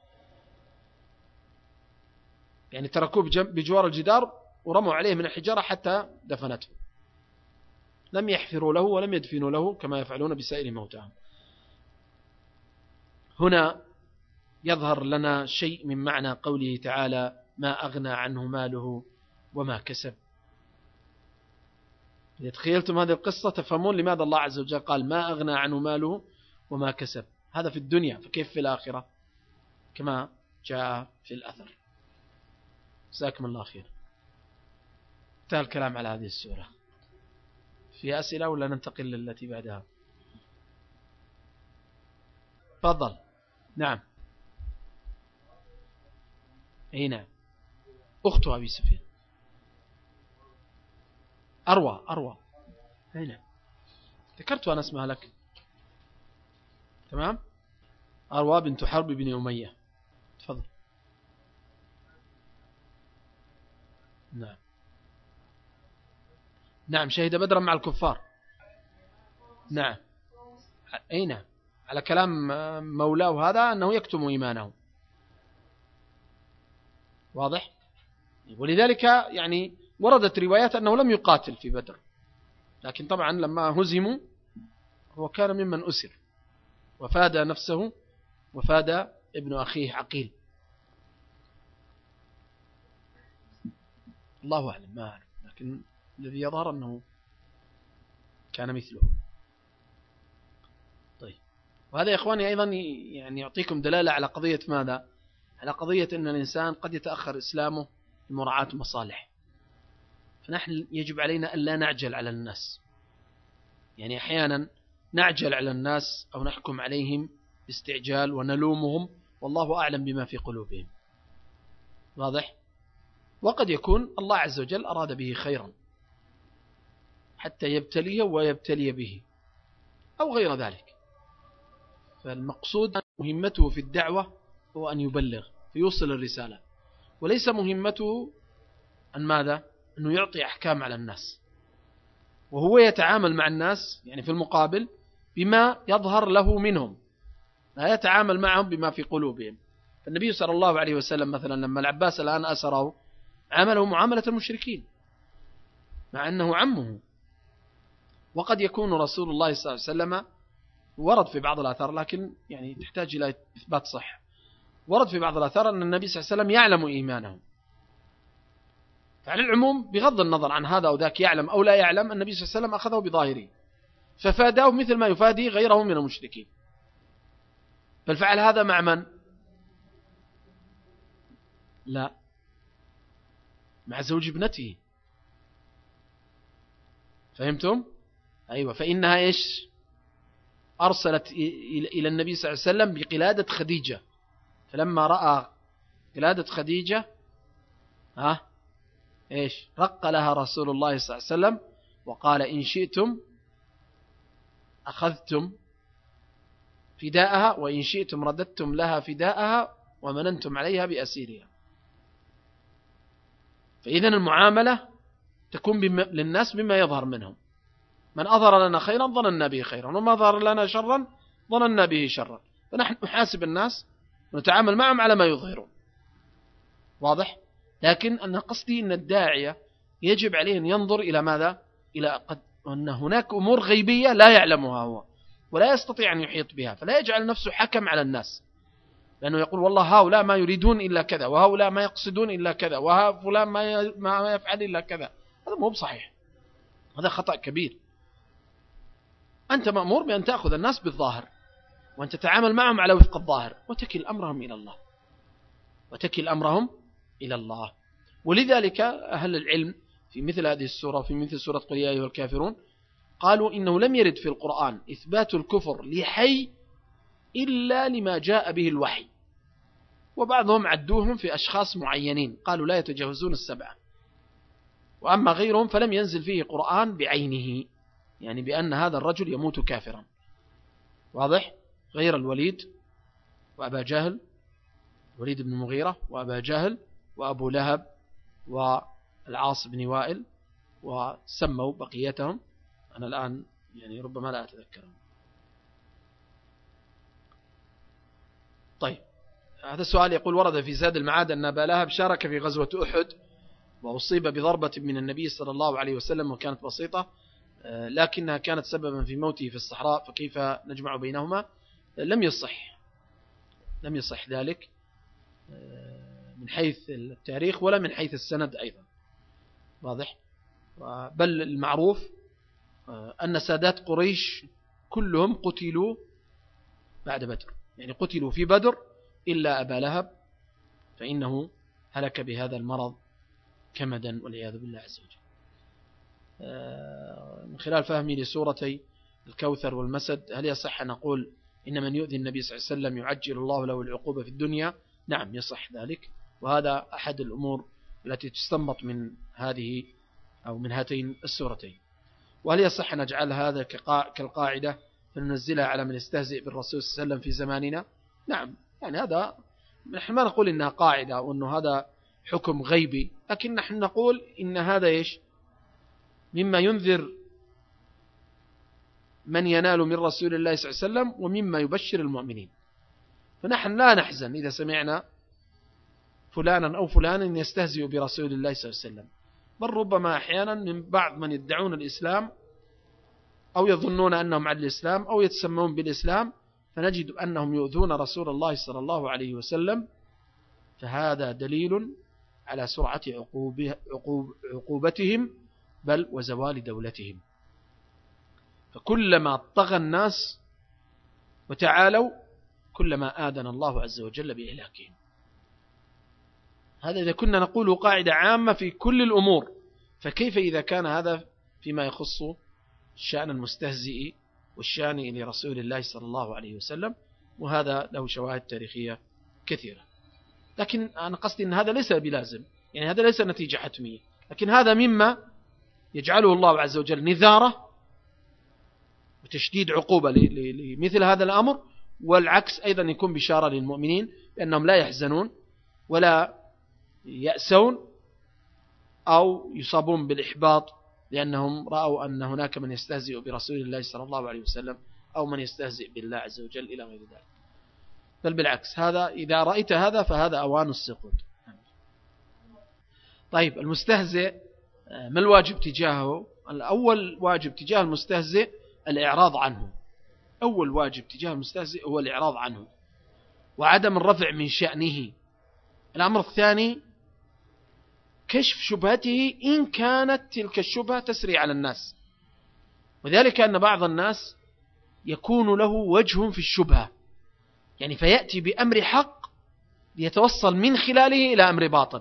يعني تركوه بجوار الجدار ورموا عليه من الحجارة حتى دفنته، لم يحفروا له ولم يدفنوا له كما يفعلون بسائر موتاهم. هنا يظهر لنا شيء من معنى قوله تعالى ما أغنى عنه ماله وما كسب. إذا تخيلتم هذه القصة تفهمون لماذا الله عز وجل قال ما أغنى عنه ماله وما كسب. هذا في الدنيا، فكيف في الآخرة كما جاء في الأثر. جزاكم الله خير. انتهى الكلام على هذه السورة. في أسئلة ولا ننتقل للتي بعدها؟ تفضل. نعم. أي نعم، أخت أبي سفيان. أروى. أي نعم، ذكرت أنا اسمها لك. تمام. أروى بنت حرب بن أمية. تفضل. نعم شهد بدرا مع الكفار. نعم. أي نعم، على كلام مولاه هذا أنه يكتم إيمانه. واضح. ولذلك يعني وردت روايات أنه لم يقاتل في بدر، لكن طبعا لما هزموا هو كان ممن أسر وفاد نفسه وفاد ابن أخيه عقيل. الله أعلم، ما أعلم، لكن الذي يظهر أنه كان مثله. طيب، وهذا يا إخواني أيضا يعني يعطيكم دلالة على قضية ماذا؟ على قضية أن الإنسان قد يتأخر إسلامه لمراعاة مصالح. فنحن يجب علينا أن لا نعجل على الناس. يعني أحيانا نعجل على الناس أو نحكم عليهم باستعجال ونلومهم والله أعلم بما في قلوبهم. واضح؟ وقد يكون الله عز وجل أراد به خيرا حتى يبتليه ويبتلي به أو غير ذلك. فالمقصود مهمته في الدعوة هو أن يبلغ فيوصل الرسالة، وليس مهمته أن ماذا؟ أنه يعطي أحكام على الناس، وهو يتعامل مع الناس يعني في المقابل بما يظهر له منهم، لا يتعامل معهم بما في قلوبهم. فالنبي صلى الله عليه وسلم مثلا لما العباس الآن أسره عامله معاملة المشركين مع أنه عمه. وقد يكون رسول الله صلى الله عليه وسلم، ورد في بعض الآثار لكن يعني تحتاج إلى إثبات صح، ورد في بعض الآثار أن النبي صلى الله عليه وسلم يعلم إيمانهم. فعلى العموم بغض النظر عن هذا أو ذاك يعلم أو لا يعلم، النبي صلى الله عليه وسلم أخذه بظاهره ففاداه مثل ما يفادي غيره من المشركين. بل فعل هذا مع من؟ لا، مع زوج ابنته. فهمتم؟ أيوة. فإنها إيش؟ أرسلت إلى النبي صلى الله عليه وسلم بقلادة خديجة، فلما رأى قلادة خديجة إيش؟ رق لها رسول الله صلى الله عليه وسلم وقال إن شئتم أخذتم فداءها وإن شئتم رددتم لها فداءها ومننتم عليها بأسيرها. فإذن المعاملة تكون للناس بما يظهر منهم. من أظهر لنا خيرا ظننا به خيرا، وما ظهر لنا شرا ظننا به شرا. فنحن نحاسب الناس ونتعامل معهم على ما يظهرون. واضح؟ لكن أن قصدي أن الداعية يجب عليه أن ينظر إلى ماذا؟ إلى أن هناك أمور غيبية لا يعلمها هو ولا يستطيع أن يحيط بها، فلا يجعل نفسه حكم على الناس، لأنه يقول والله هؤلاء ما يريدون إلا كذا، وهؤلاء ما يقصدون إلا كذا، وفلان ما يفعل إلا كذا. هذا مو بصحيح، هذا خطأ كبير. أنت مأمور بأن تأخذ الناس بالظاهر وأن تتعامل معهم على وفق الظاهر وتكل أمرهم إلى الله، وتكل أمرهم إلى الله. ولذلك أهل العلم في مثل هذه السورة، في مثل سورة قل يا أيها الكافرون، قالوا إنه لم يرد في القرآن إثبات الكفر لحي إلا لما جاء به الوحي. وبعضهم عدوهم في أشخاص معينين، قالوا لا يتجاوزون 7. وأما غيرهم فلم ينزل فيه قرآن بعينه، يعني بأن هذا الرجل يموت كافرا. واضح؟ غير الوليد وأبا جهل، الوليد بن المغيرة وأبا جهل وأبو لهب والعاص بن وائل، وسموا بقيتهم. أنا الآن يعني ربما لا أتذكرهم. طيب، هذا السؤال يقول: ورد في زاد المعاد أن أبا لهب شارك في غزوة أحد وأصيب بضربة من النبي صلى الله عليه وسلم وكانت بسيطة، لكنها كانت سببا في موته في الصحراء، فكيف نجمع بينهما؟ لم يصح ذلك من حيث التاريخ ولا من حيث السند أيضا، واضح. بل المعروف أن سادات قريش كلهم قتلوا بعد بدر، يعني قتلوا في بدر إلا أبا لهب، فإنه هلك بهذا المرض كمدا والعياذ بالله عز وجل. من خلال فهمي لسورتي الكوثر والمسد، هل يصح أن نقول إن من يؤذي النبي صلى الله عليه وسلم يعجل الله له العقوبة في الدنيا؟ نعم، يصح ذلك، وهذا أحد الأمور التي تستنبط من هذه أو من هاتين السورتين. وهل يصح أن نجعل هذا كالقاعدة فننزلها على من يستهزئ بالرسول صلى الله عليه وسلم في زماننا؟ نعم، يعني هذا نحن ما نقول إنها قاعدة وأنه هذا حكم غيبي، لكن نحن نقول إن هذا إيش؟ مما ينذر من ينال من رسول الله صلى الله عليه وسلم ومما يبشر المؤمنين. فنحن لا نحزن إذا سمعنا فلانا أو فلانا يستهزئ برسول الله صلى الله عليه وسلم، بل ربما أحيانا من بعض من يدعون الإسلام أو يظنون أنهم على الإسلام أو يتسمون بالإسلام، فنجد أنهم يؤذون رسول الله صلى الله عليه وسلم، فهذا دليل على سرعة عقوبتهم بل وزوال دولتهم. فكلما طغى الناس وتعالوا كلما آذن الله عز وجل بإهلاكهم. هذا إذا كنا نقول قاعدة عامة في كل الأمور، فكيف إذا كان هذا فيما يخص الشأن المستهزئ والشأن لرسول الله صلى الله عليه وسلم؟ وهذا له شواهد تاريخية كثيرة. لكن أنا قصدي أن هذا ليس بلازم، يعني هذا ليس نتيجة حتمية، لكن هذا مما يجعله الله عز وجل نذارة وتشديد عقوبة لمثل هذا الأمر، والعكس أيضا يكون بشارة للمؤمنين بأنهم لا يحزنون ولا يأسون أو يصابون بالإحباط لأنهم رأوا أن هناك من يستهزئ برسول الله صلى الله عليه وسلم أو من يستهزئ بالله عز وجل إلى غير ذلك. بل بالعكس، هذا إذا رأيت هذا فهذا أوان السقوط. طيب، المستهزئ ما الواجب تجاهه؟ الأول واجب تجاه المستهزئ الإعراض عنه. أول واجب تجاه المستهزئ هو الإعراض عنه وعدم الرفع من شأنه. الأمر الثاني كشف شبهته إن كانت تلك الشبهة تسري على الناس، وذلك أن بعض الناس يكون له وجه في الشبهة، يعني فيأتي بأمر حق ليتوصل من خلاله إلى أمر باطل.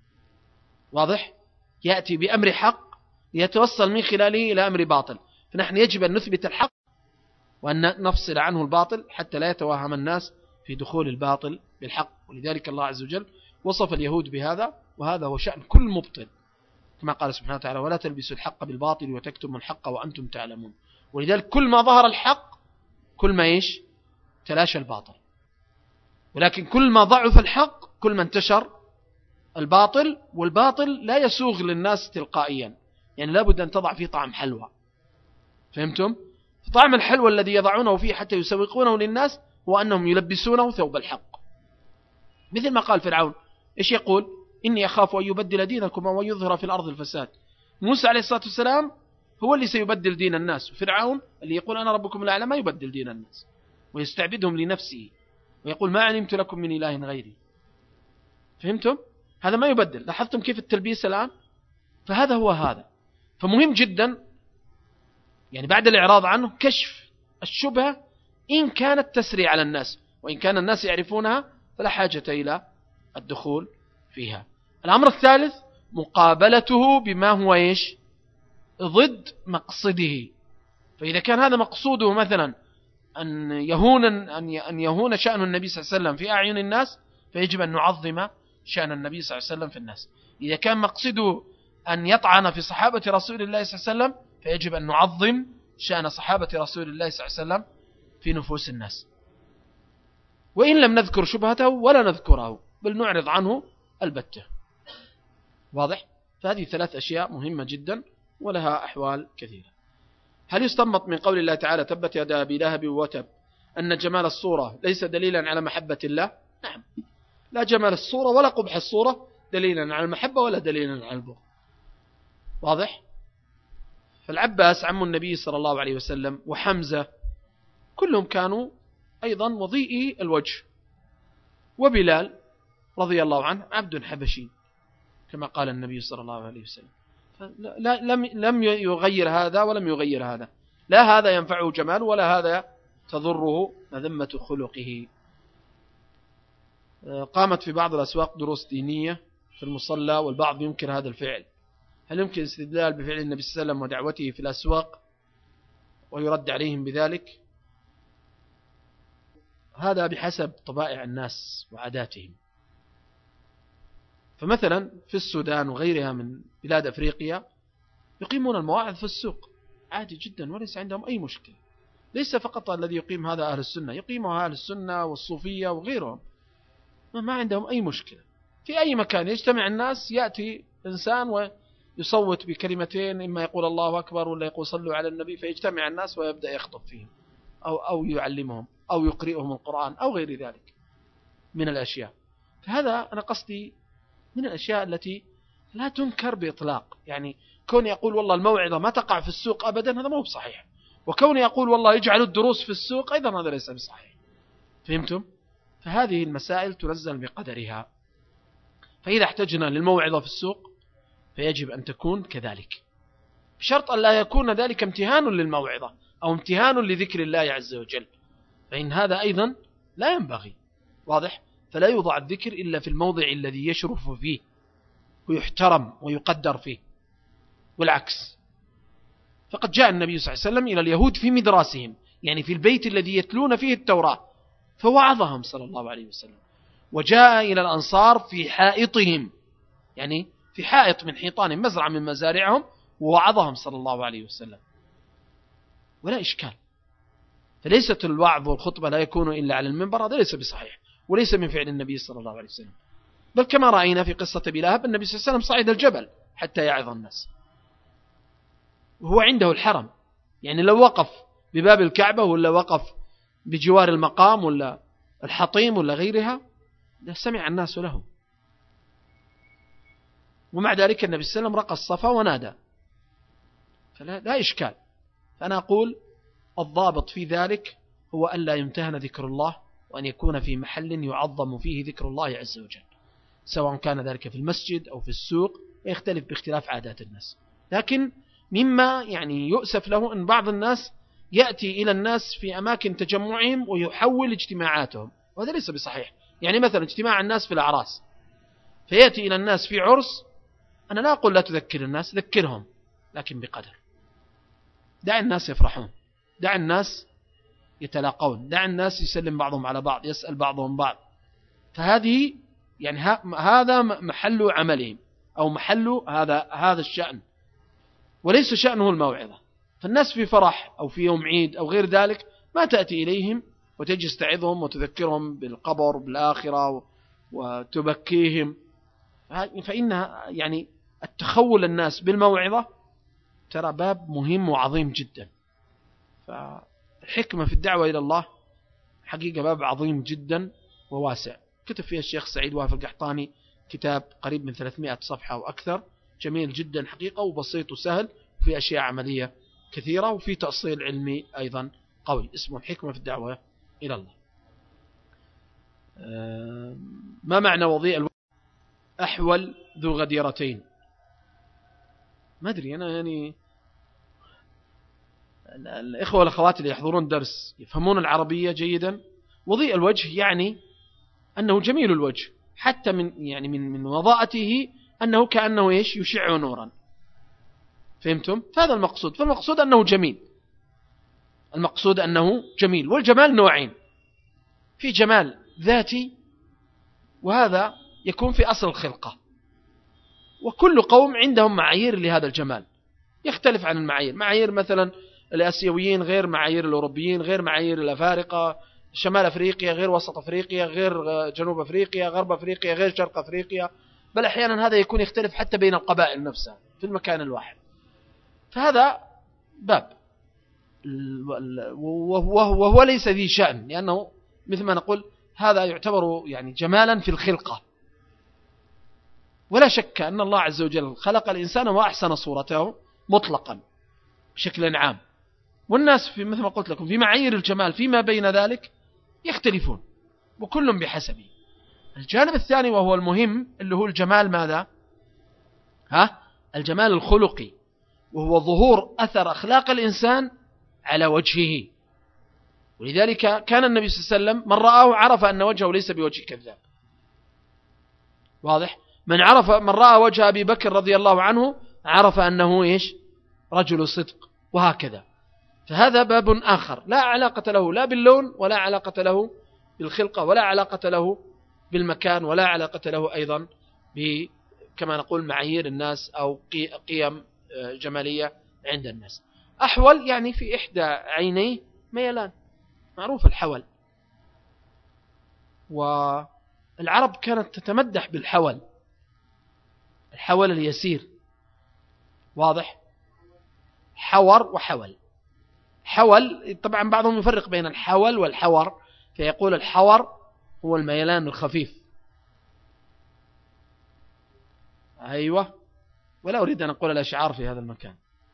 واضح؟ يأتي بأمر حق ليتوصل من خلاله إلى أمر باطل، فنحن يجب أن نثبت الحق وأن نفصل عنه الباطل حتى لا يتوهم الناس في دخول الباطل بالحق. ولذلك الله عز وجل وصف اليهود بهذا، وهذا هو شأن كل مبطل، كما قال سبحانه وتعالى: ولا تلبسوا الحق بالباطل وتكتموا الحق وأنتم تعلمون. ولذلك كل ما ظهر الحق كل ما تلاشى الباطل، ولكن كل ما ضعف الحق كل ما انتشر الباطل، والباطل لا يسوغ للناس تلقائيا، يعني لابد أن تضع فيه طعم حلوى. فهمتم؟ طعم الحلوى الذي يضعونه فيه حتى يسوقونه للناس هو أنهم يلبسونه ثوب الحق، مثل ما قال فرعون. إيش يقول؟ إني أخاف أن يبدل دينكم أو يظهر في الأرض الفساد. موسى عليه الصلاة والسلام هو اللي سيبدل دين الناس، وفرعون اللي يقول أنا ربكم الأعلى ما يبدل دين الناس ويستعبدهم لنفسه ويقول ما علمت لكم من إله غيري. فهمتم؟ هذا ما يبدل. لاحظتم كيف التلبيس الآن؟ فهذا هو هذا. فمهم جدا يعني بعد الإعراض عنه كشف الشبهة إن كانت تسري على الناس، وإن كان الناس يعرفونها فلا حاجة إلى الدخول فيها. الأمر الثالث مقابلته بما هو ضد مقصده. فإذا كان هذا مقصوده مثلا أن يهون شأن النبي صلى الله عليه وسلم في أعين الناس، فيجب أن نعظم شأن النبي صلى الله عليه وسلم في الناس. إذا كان مقصده أن يطعن في صحابة رسول الله صلى الله عليه وسلم، فيجب أن نعظم شأن صحابة رسول الله صلى الله عليه وسلم في نفوس الناس. وإن لم نذكر شبهته ولا نذكره، بل نعرض عنه البتة. واضح؟ فهذه 3 أشياء مهمة جدا ولها أحوال كثيرة. هل يستنبط من قول الله تعالى تبت يدا أبي لهب وتب أن جمال الصورة ليس دليلا على محبة الله؟ نعم، لا جمال الصورة ولا قبح الصورة دليلا على المحبة ولا دليلا على البغض. واضح؟ فالعباس عم النبي صلى الله عليه وسلم وحمزة كلهم كانوا أيضا وضيئي الوجه، وبلال رضي الله عنه عبد حبشي كما قال النبي صلى الله عليه وسلم. لم يغير هذا ولم يغير هذا، لا هذا ينفعه جمال ولا هذا تضره مذمة خلقه. قامت في بعض الأسواق دروس دينية في المصلى، والبعض ينكر هذا الفعل. هل يمكن استدلال بفعل النبي صلى الله عليه وسلم ودعوته في الأسواق ويرد عليهم بذلك؟ هذا بحسب طبائع الناس وعاداتهم. فمثلا في السودان وغيرها من بلاد أفريقيا يقيمون المواعظ في السوق عادي جدا وليس عندهم أي مشكلة. ليس فقط الذي يقيم هذا أهل السنة، يقيمها أهل السنة والصوفية وغيرهم، ما عندهم أي مشكلة. في أي مكان يجتمع الناس يأتي إنسان ويصوت بكلمتين، إما يقول الله أكبر ولا يقول صلوا على النبي، فيجتمع الناس ويبدأ يخطب فيهم أو يعلمهم أو يقرئهم القرآن أو غير ذلك من الأشياء. فهذا أنا قصدي من الأشياء التي لا تنكر بإطلاق. يعني كون يقول والله الموعظة ما تقع في السوق أبدا، هذا ما هو بصحيح. وكون يقول والله يجعل الدروس في السوق أيضا هذا ليس بصحيح. فهمتم؟ فهذه المسائل تنزل بقدرها. فإذا احتجنا للموعظة في السوق فيجب أن تكون كذلك، بشرط أن لا يكون ذلك امتهان للموعظة أو امتهان لذكر الله عز وجل، فإن هذا أيضا لا ينبغي. واضح؟ فلا يوضع الذكر إلا في الموضع الذي يشرف فيه ويحترم ويقدر فيه، والعكس. فقد جاء النبي صلى الله عليه وسلم إلى اليهود في مدراسهم، يعني في البيت الذي يتلون فيه التوراة، فوعظهم صلى الله عليه وسلم. وجاء إلى الأنصار في حائطهم، يعني في حائط من حيطانهم، مزرعة من مزارعهم، ووعظهم صلى الله عليه وسلم ولا إشكال. فليست الوعظ والخطبة لا يكون إلا على المنبر، هذا ليس بصحيح وليس من فعل النبي صلى الله عليه وسلم. بل كما رأينا في قصة أبي لهب النبي صلى الله عليه وسلم صعد الجبل حتى يعظ الناس وهو عنده الحرم. يعني لو وقف بباب الكعبة ولا وقف بجوار المقام ولا الحطيم ولا غيرها سمع الناس له. ومع ذلك النبي صلى الله عليه وسلم رقى الصفا ونادى، فلا إشكال. فأنا أقول الضابط في ذلك هو أن لا يمتهن ذكر الله، وأن يكون في محل يعظم فيه ذكر الله عز وجل، سواء كان ذلك في المسجد أو في السوق، يختلف باختلاف عادات الناس. لكن مما يعني يؤسف له أن بعض الناس يأتي إلى الناس في أماكن تجمعهم ويحول اجتماعاتهم، وهذا ليس بصحيح. يعني مثلا اجتماع الناس في الأعراس، فيأتي إلى الناس في عرس، أنا لا أقول لا تذكر الناس، ذكرهم لكن بقدر. دع الناس يفرحون، دع الناس يتلاقون، دع الناس يسلم بعضهم على بعض، يسأل بعضهم بعض. فهذه يعني هذا محل عملهم أو محل هذا الشأن، وليس شأنه الموعظة. فالناس في فرح أو في يوم عيد أو غير ذلك ما تأتي إليهم وتجلس تعظهم وتذكرهم بالقبر بالآخرة وتبكيهم. فإنها يعني التخول الناس بالموعظة ترى باب مهم وعظيم جدا. فالحكمة في الدعوة إلى الله حقيقة باب عظيم جدا وواسع. كتب فيها الشيخ سعيد وافق القحطاني كتاب قريب من 300 صفحة وأكثر، جميل جدا حقيقة وبسيط وسهل، وفي أشياء عملية كثيرة، وفي تأصيل علمي أيضا قوي، اسمه الحكمة في الدعوة إلى الله. ما معنى وضيء أحول ذو غديرتين؟ ما أدري أنا، يعني الإخوة والأخوات اللي يحضرون درس يفهمون العربية جيدا. وضيء الوجه يعني أنه جميل الوجه، حتى من وضاءته أنه كأنه يشع نورا. فهمتم؟ فهذا المقصود. فالمقصود أنه جميل، المقصود أنه جميل. والجمال نوعين، في جمال ذاتي وهذا يكون في أصل الخلقة، وكل قوم عندهم معايير لهذا الجمال يختلف عن المعايير. معايير مثلا الآسيويين غير معايير الأوروبيين، غير معايير الأفارقة، شمال أفريقيا غير وسط أفريقيا غير جنوب أفريقيا غرب أفريقيا غير شرق أفريقيا، بل أحيانا هذا يكون يختلف حتى بين القبائل نفسها في المكان الواحد. فهذا باب، وهو ليس ذي شأن، لأنه مثل ما نقول هذا يعتبر يعني جمالا في الخلقة. ولا شك أن الله عز وجل خلق الإنسان وأحسن صورته مطلقا بشكل عام، والناس في مثل ما قلت لكم في معايير الجمال فيما بين ذلك يختلفون، وكل بحسبه. الجانب الثاني وهو المهم اللي هو الجمال ماذا؟ الجمال الخلقي، وهو ظهور أثر أخلاق الإنسان على وجهه. ولذلك كان النبي صلى الله عليه وسلم من رآه عرف أن وجهه ليس بوجه كذاب. واضح؟ من رأى وجه أبي بكر رضي الله عنه عرف أنه إيش؟ رجل صدق، وهكذا. فهذا باب آخر لا علاقة له لا باللون، ولا علاقة له بالخلقة، ولا علاقة له بالمكان، ولا علاقة له أيضا كما نقول معايير الناس أو قيم جمالية عند الناس. أحول يعني في إحدى عينيه ميلان، معروف الحول، والعرب كانت تتمدح بالحول، الحول اليسير. واضح؟ حور وحول. حول طبعا بعضهم يفرق بين الحول والحور، فيقول الحور هو الميلان الخفيف. أيوة، ولا أريد أن أقول الأشعار في هذا المكان.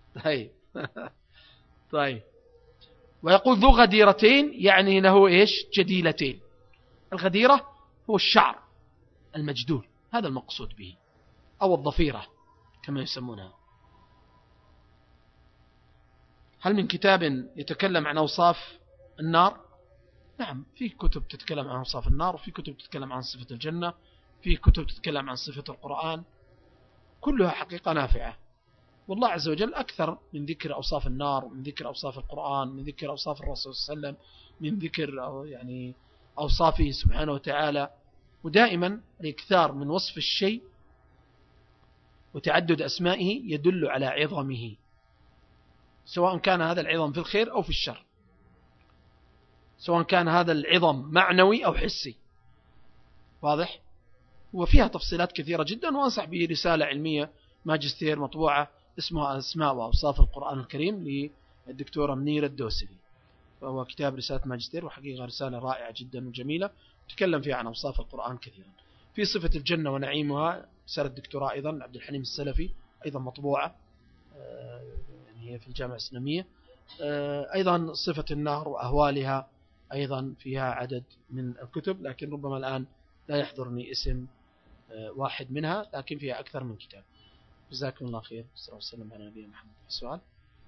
طيب. ويقول ذو غديرتين، يعني له إيش؟ جديلتين. الغديرة هو الشعر المجدول، هذا المقصود به، أو الضفيرة كما يسمونها. هل من كتاب يتكلم عن أوصاف النار؟ نعم، في كتب تتكلم عن أوصاف النار، وفي كتب تتكلم عن صفة الجنة، في كتب تتكلم عن صفة القرآن، كلها حقيقة نافعة. والله عز وجل أكثر من ذكر أوصاف النار، من ذكر أوصاف القرآن، من ذكر أوصاف الرسول صلى الله عليه وسلم، من ذكر يعني أوصافه سبحانه وتعالى. ودائما الإكثار من وصف الشيء وتعدد أسمائه يدل على عظمه، سواء كان هذا العظم في الخير أو في الشر، سواء كان هذا العظم معنوي أو حسي. واضح؟ وفيها تفصيلات كثيرة جدا، وأنصح به رسالة علمية ماجستير مطبوعة اسمها أسماء وأوصاف القرآن الكريم للدكتورة منيرة الدوسري، وهو كتاب رسالة ماجستير، وحقيقة رسالة رائعة جدا وجميلة، تكلم فيها عن أوصاف القرآن كثيرا. في صفة الجنة ونعيمها رسالة الدكتوراه أيضا عبد الحليم السلفي، أيضا مطبوعة، يعني هي في الجامعة الإسلامية. أيضا صفة النار وأهوالها أيضا فيها عدد من الكتب، لكن ربما الآن لا يحضرني اسم واحد منها، لكن فيها أكثر من كتاب. جزاكم الله خير. صلى الله عليه وسلم على نبينا محمد. السؤال؟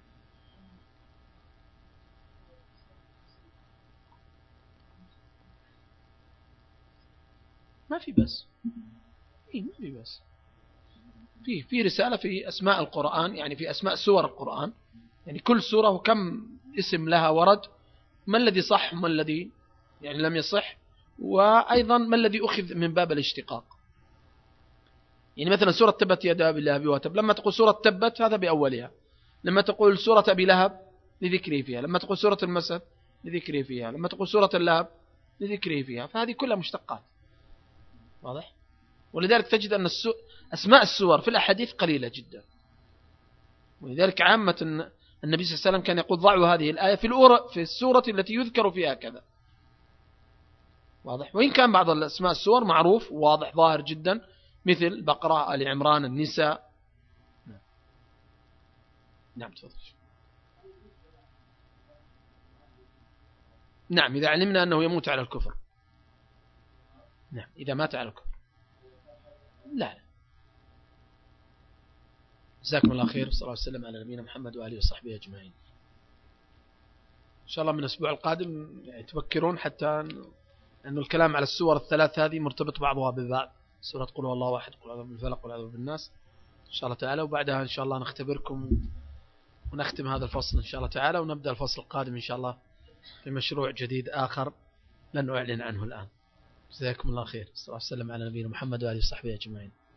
ما في بس. ما في بس. في رسالة في أسماء القرآن، يعني في أسماء سور القرآن، يعني كل سورة وكم اسم لها ورد، ما الذي صح وما الذي يعني لم يصح، وأيضا ما الذي أخذ من باب الاشتقاق. يعني مثلا سورة تبت يدا أبي لهب وتب، لما تقول سورة تبت هذا بأولها، لما تقول سورة أبي لهب لذكره فيها، لما تقول سورة المسد لذكره فيها، لما تقول سورة اللهب لذكره فيها، فهذه كلها مشتقات. واضح؟ ولذلك تجد أن أسماء السور في الأحاديث قليلة جدا، ولذلك عامة النبي صلى الله عليه وسلم كان يقول ضعوا هذه الآية في السورة التي يذكر فيها كذا. واضح؟ وإن كان بعض الأسماء السور معروف واضح ظاهر جدا، مثل البقرة، آل عمران، النساء. نعم تفضل. نعم إذا علمنا أنه يموت على الكفر. نعم إذا مات على الكفر. لا. جزاكم الله خير. صلى الله عليه وسلم على نبينا محمد وآله وصحبه أجمعين. إن شاء الله من الأسبوع القادم تفكرون، حتى أن الكلام على السور الثلاث هذه مرتبط بعضها ببعض، سورة قل هو الله واحد، قل أعوذ بالفلق، قل أعوذ بالناس، إن شاء الله تعالى. وبعدها إن شاء الله نختبركم ونختم هذا الفصل إن شاء الله تعالى، ونبدأ الفصل القادم إن شاء الله في مشروع جديد آخر لن أعلن عنه الآن. جزاكم الله خير. صلى الله عليه وسلم على نبينا محمد وآله وصحبه أجمعين.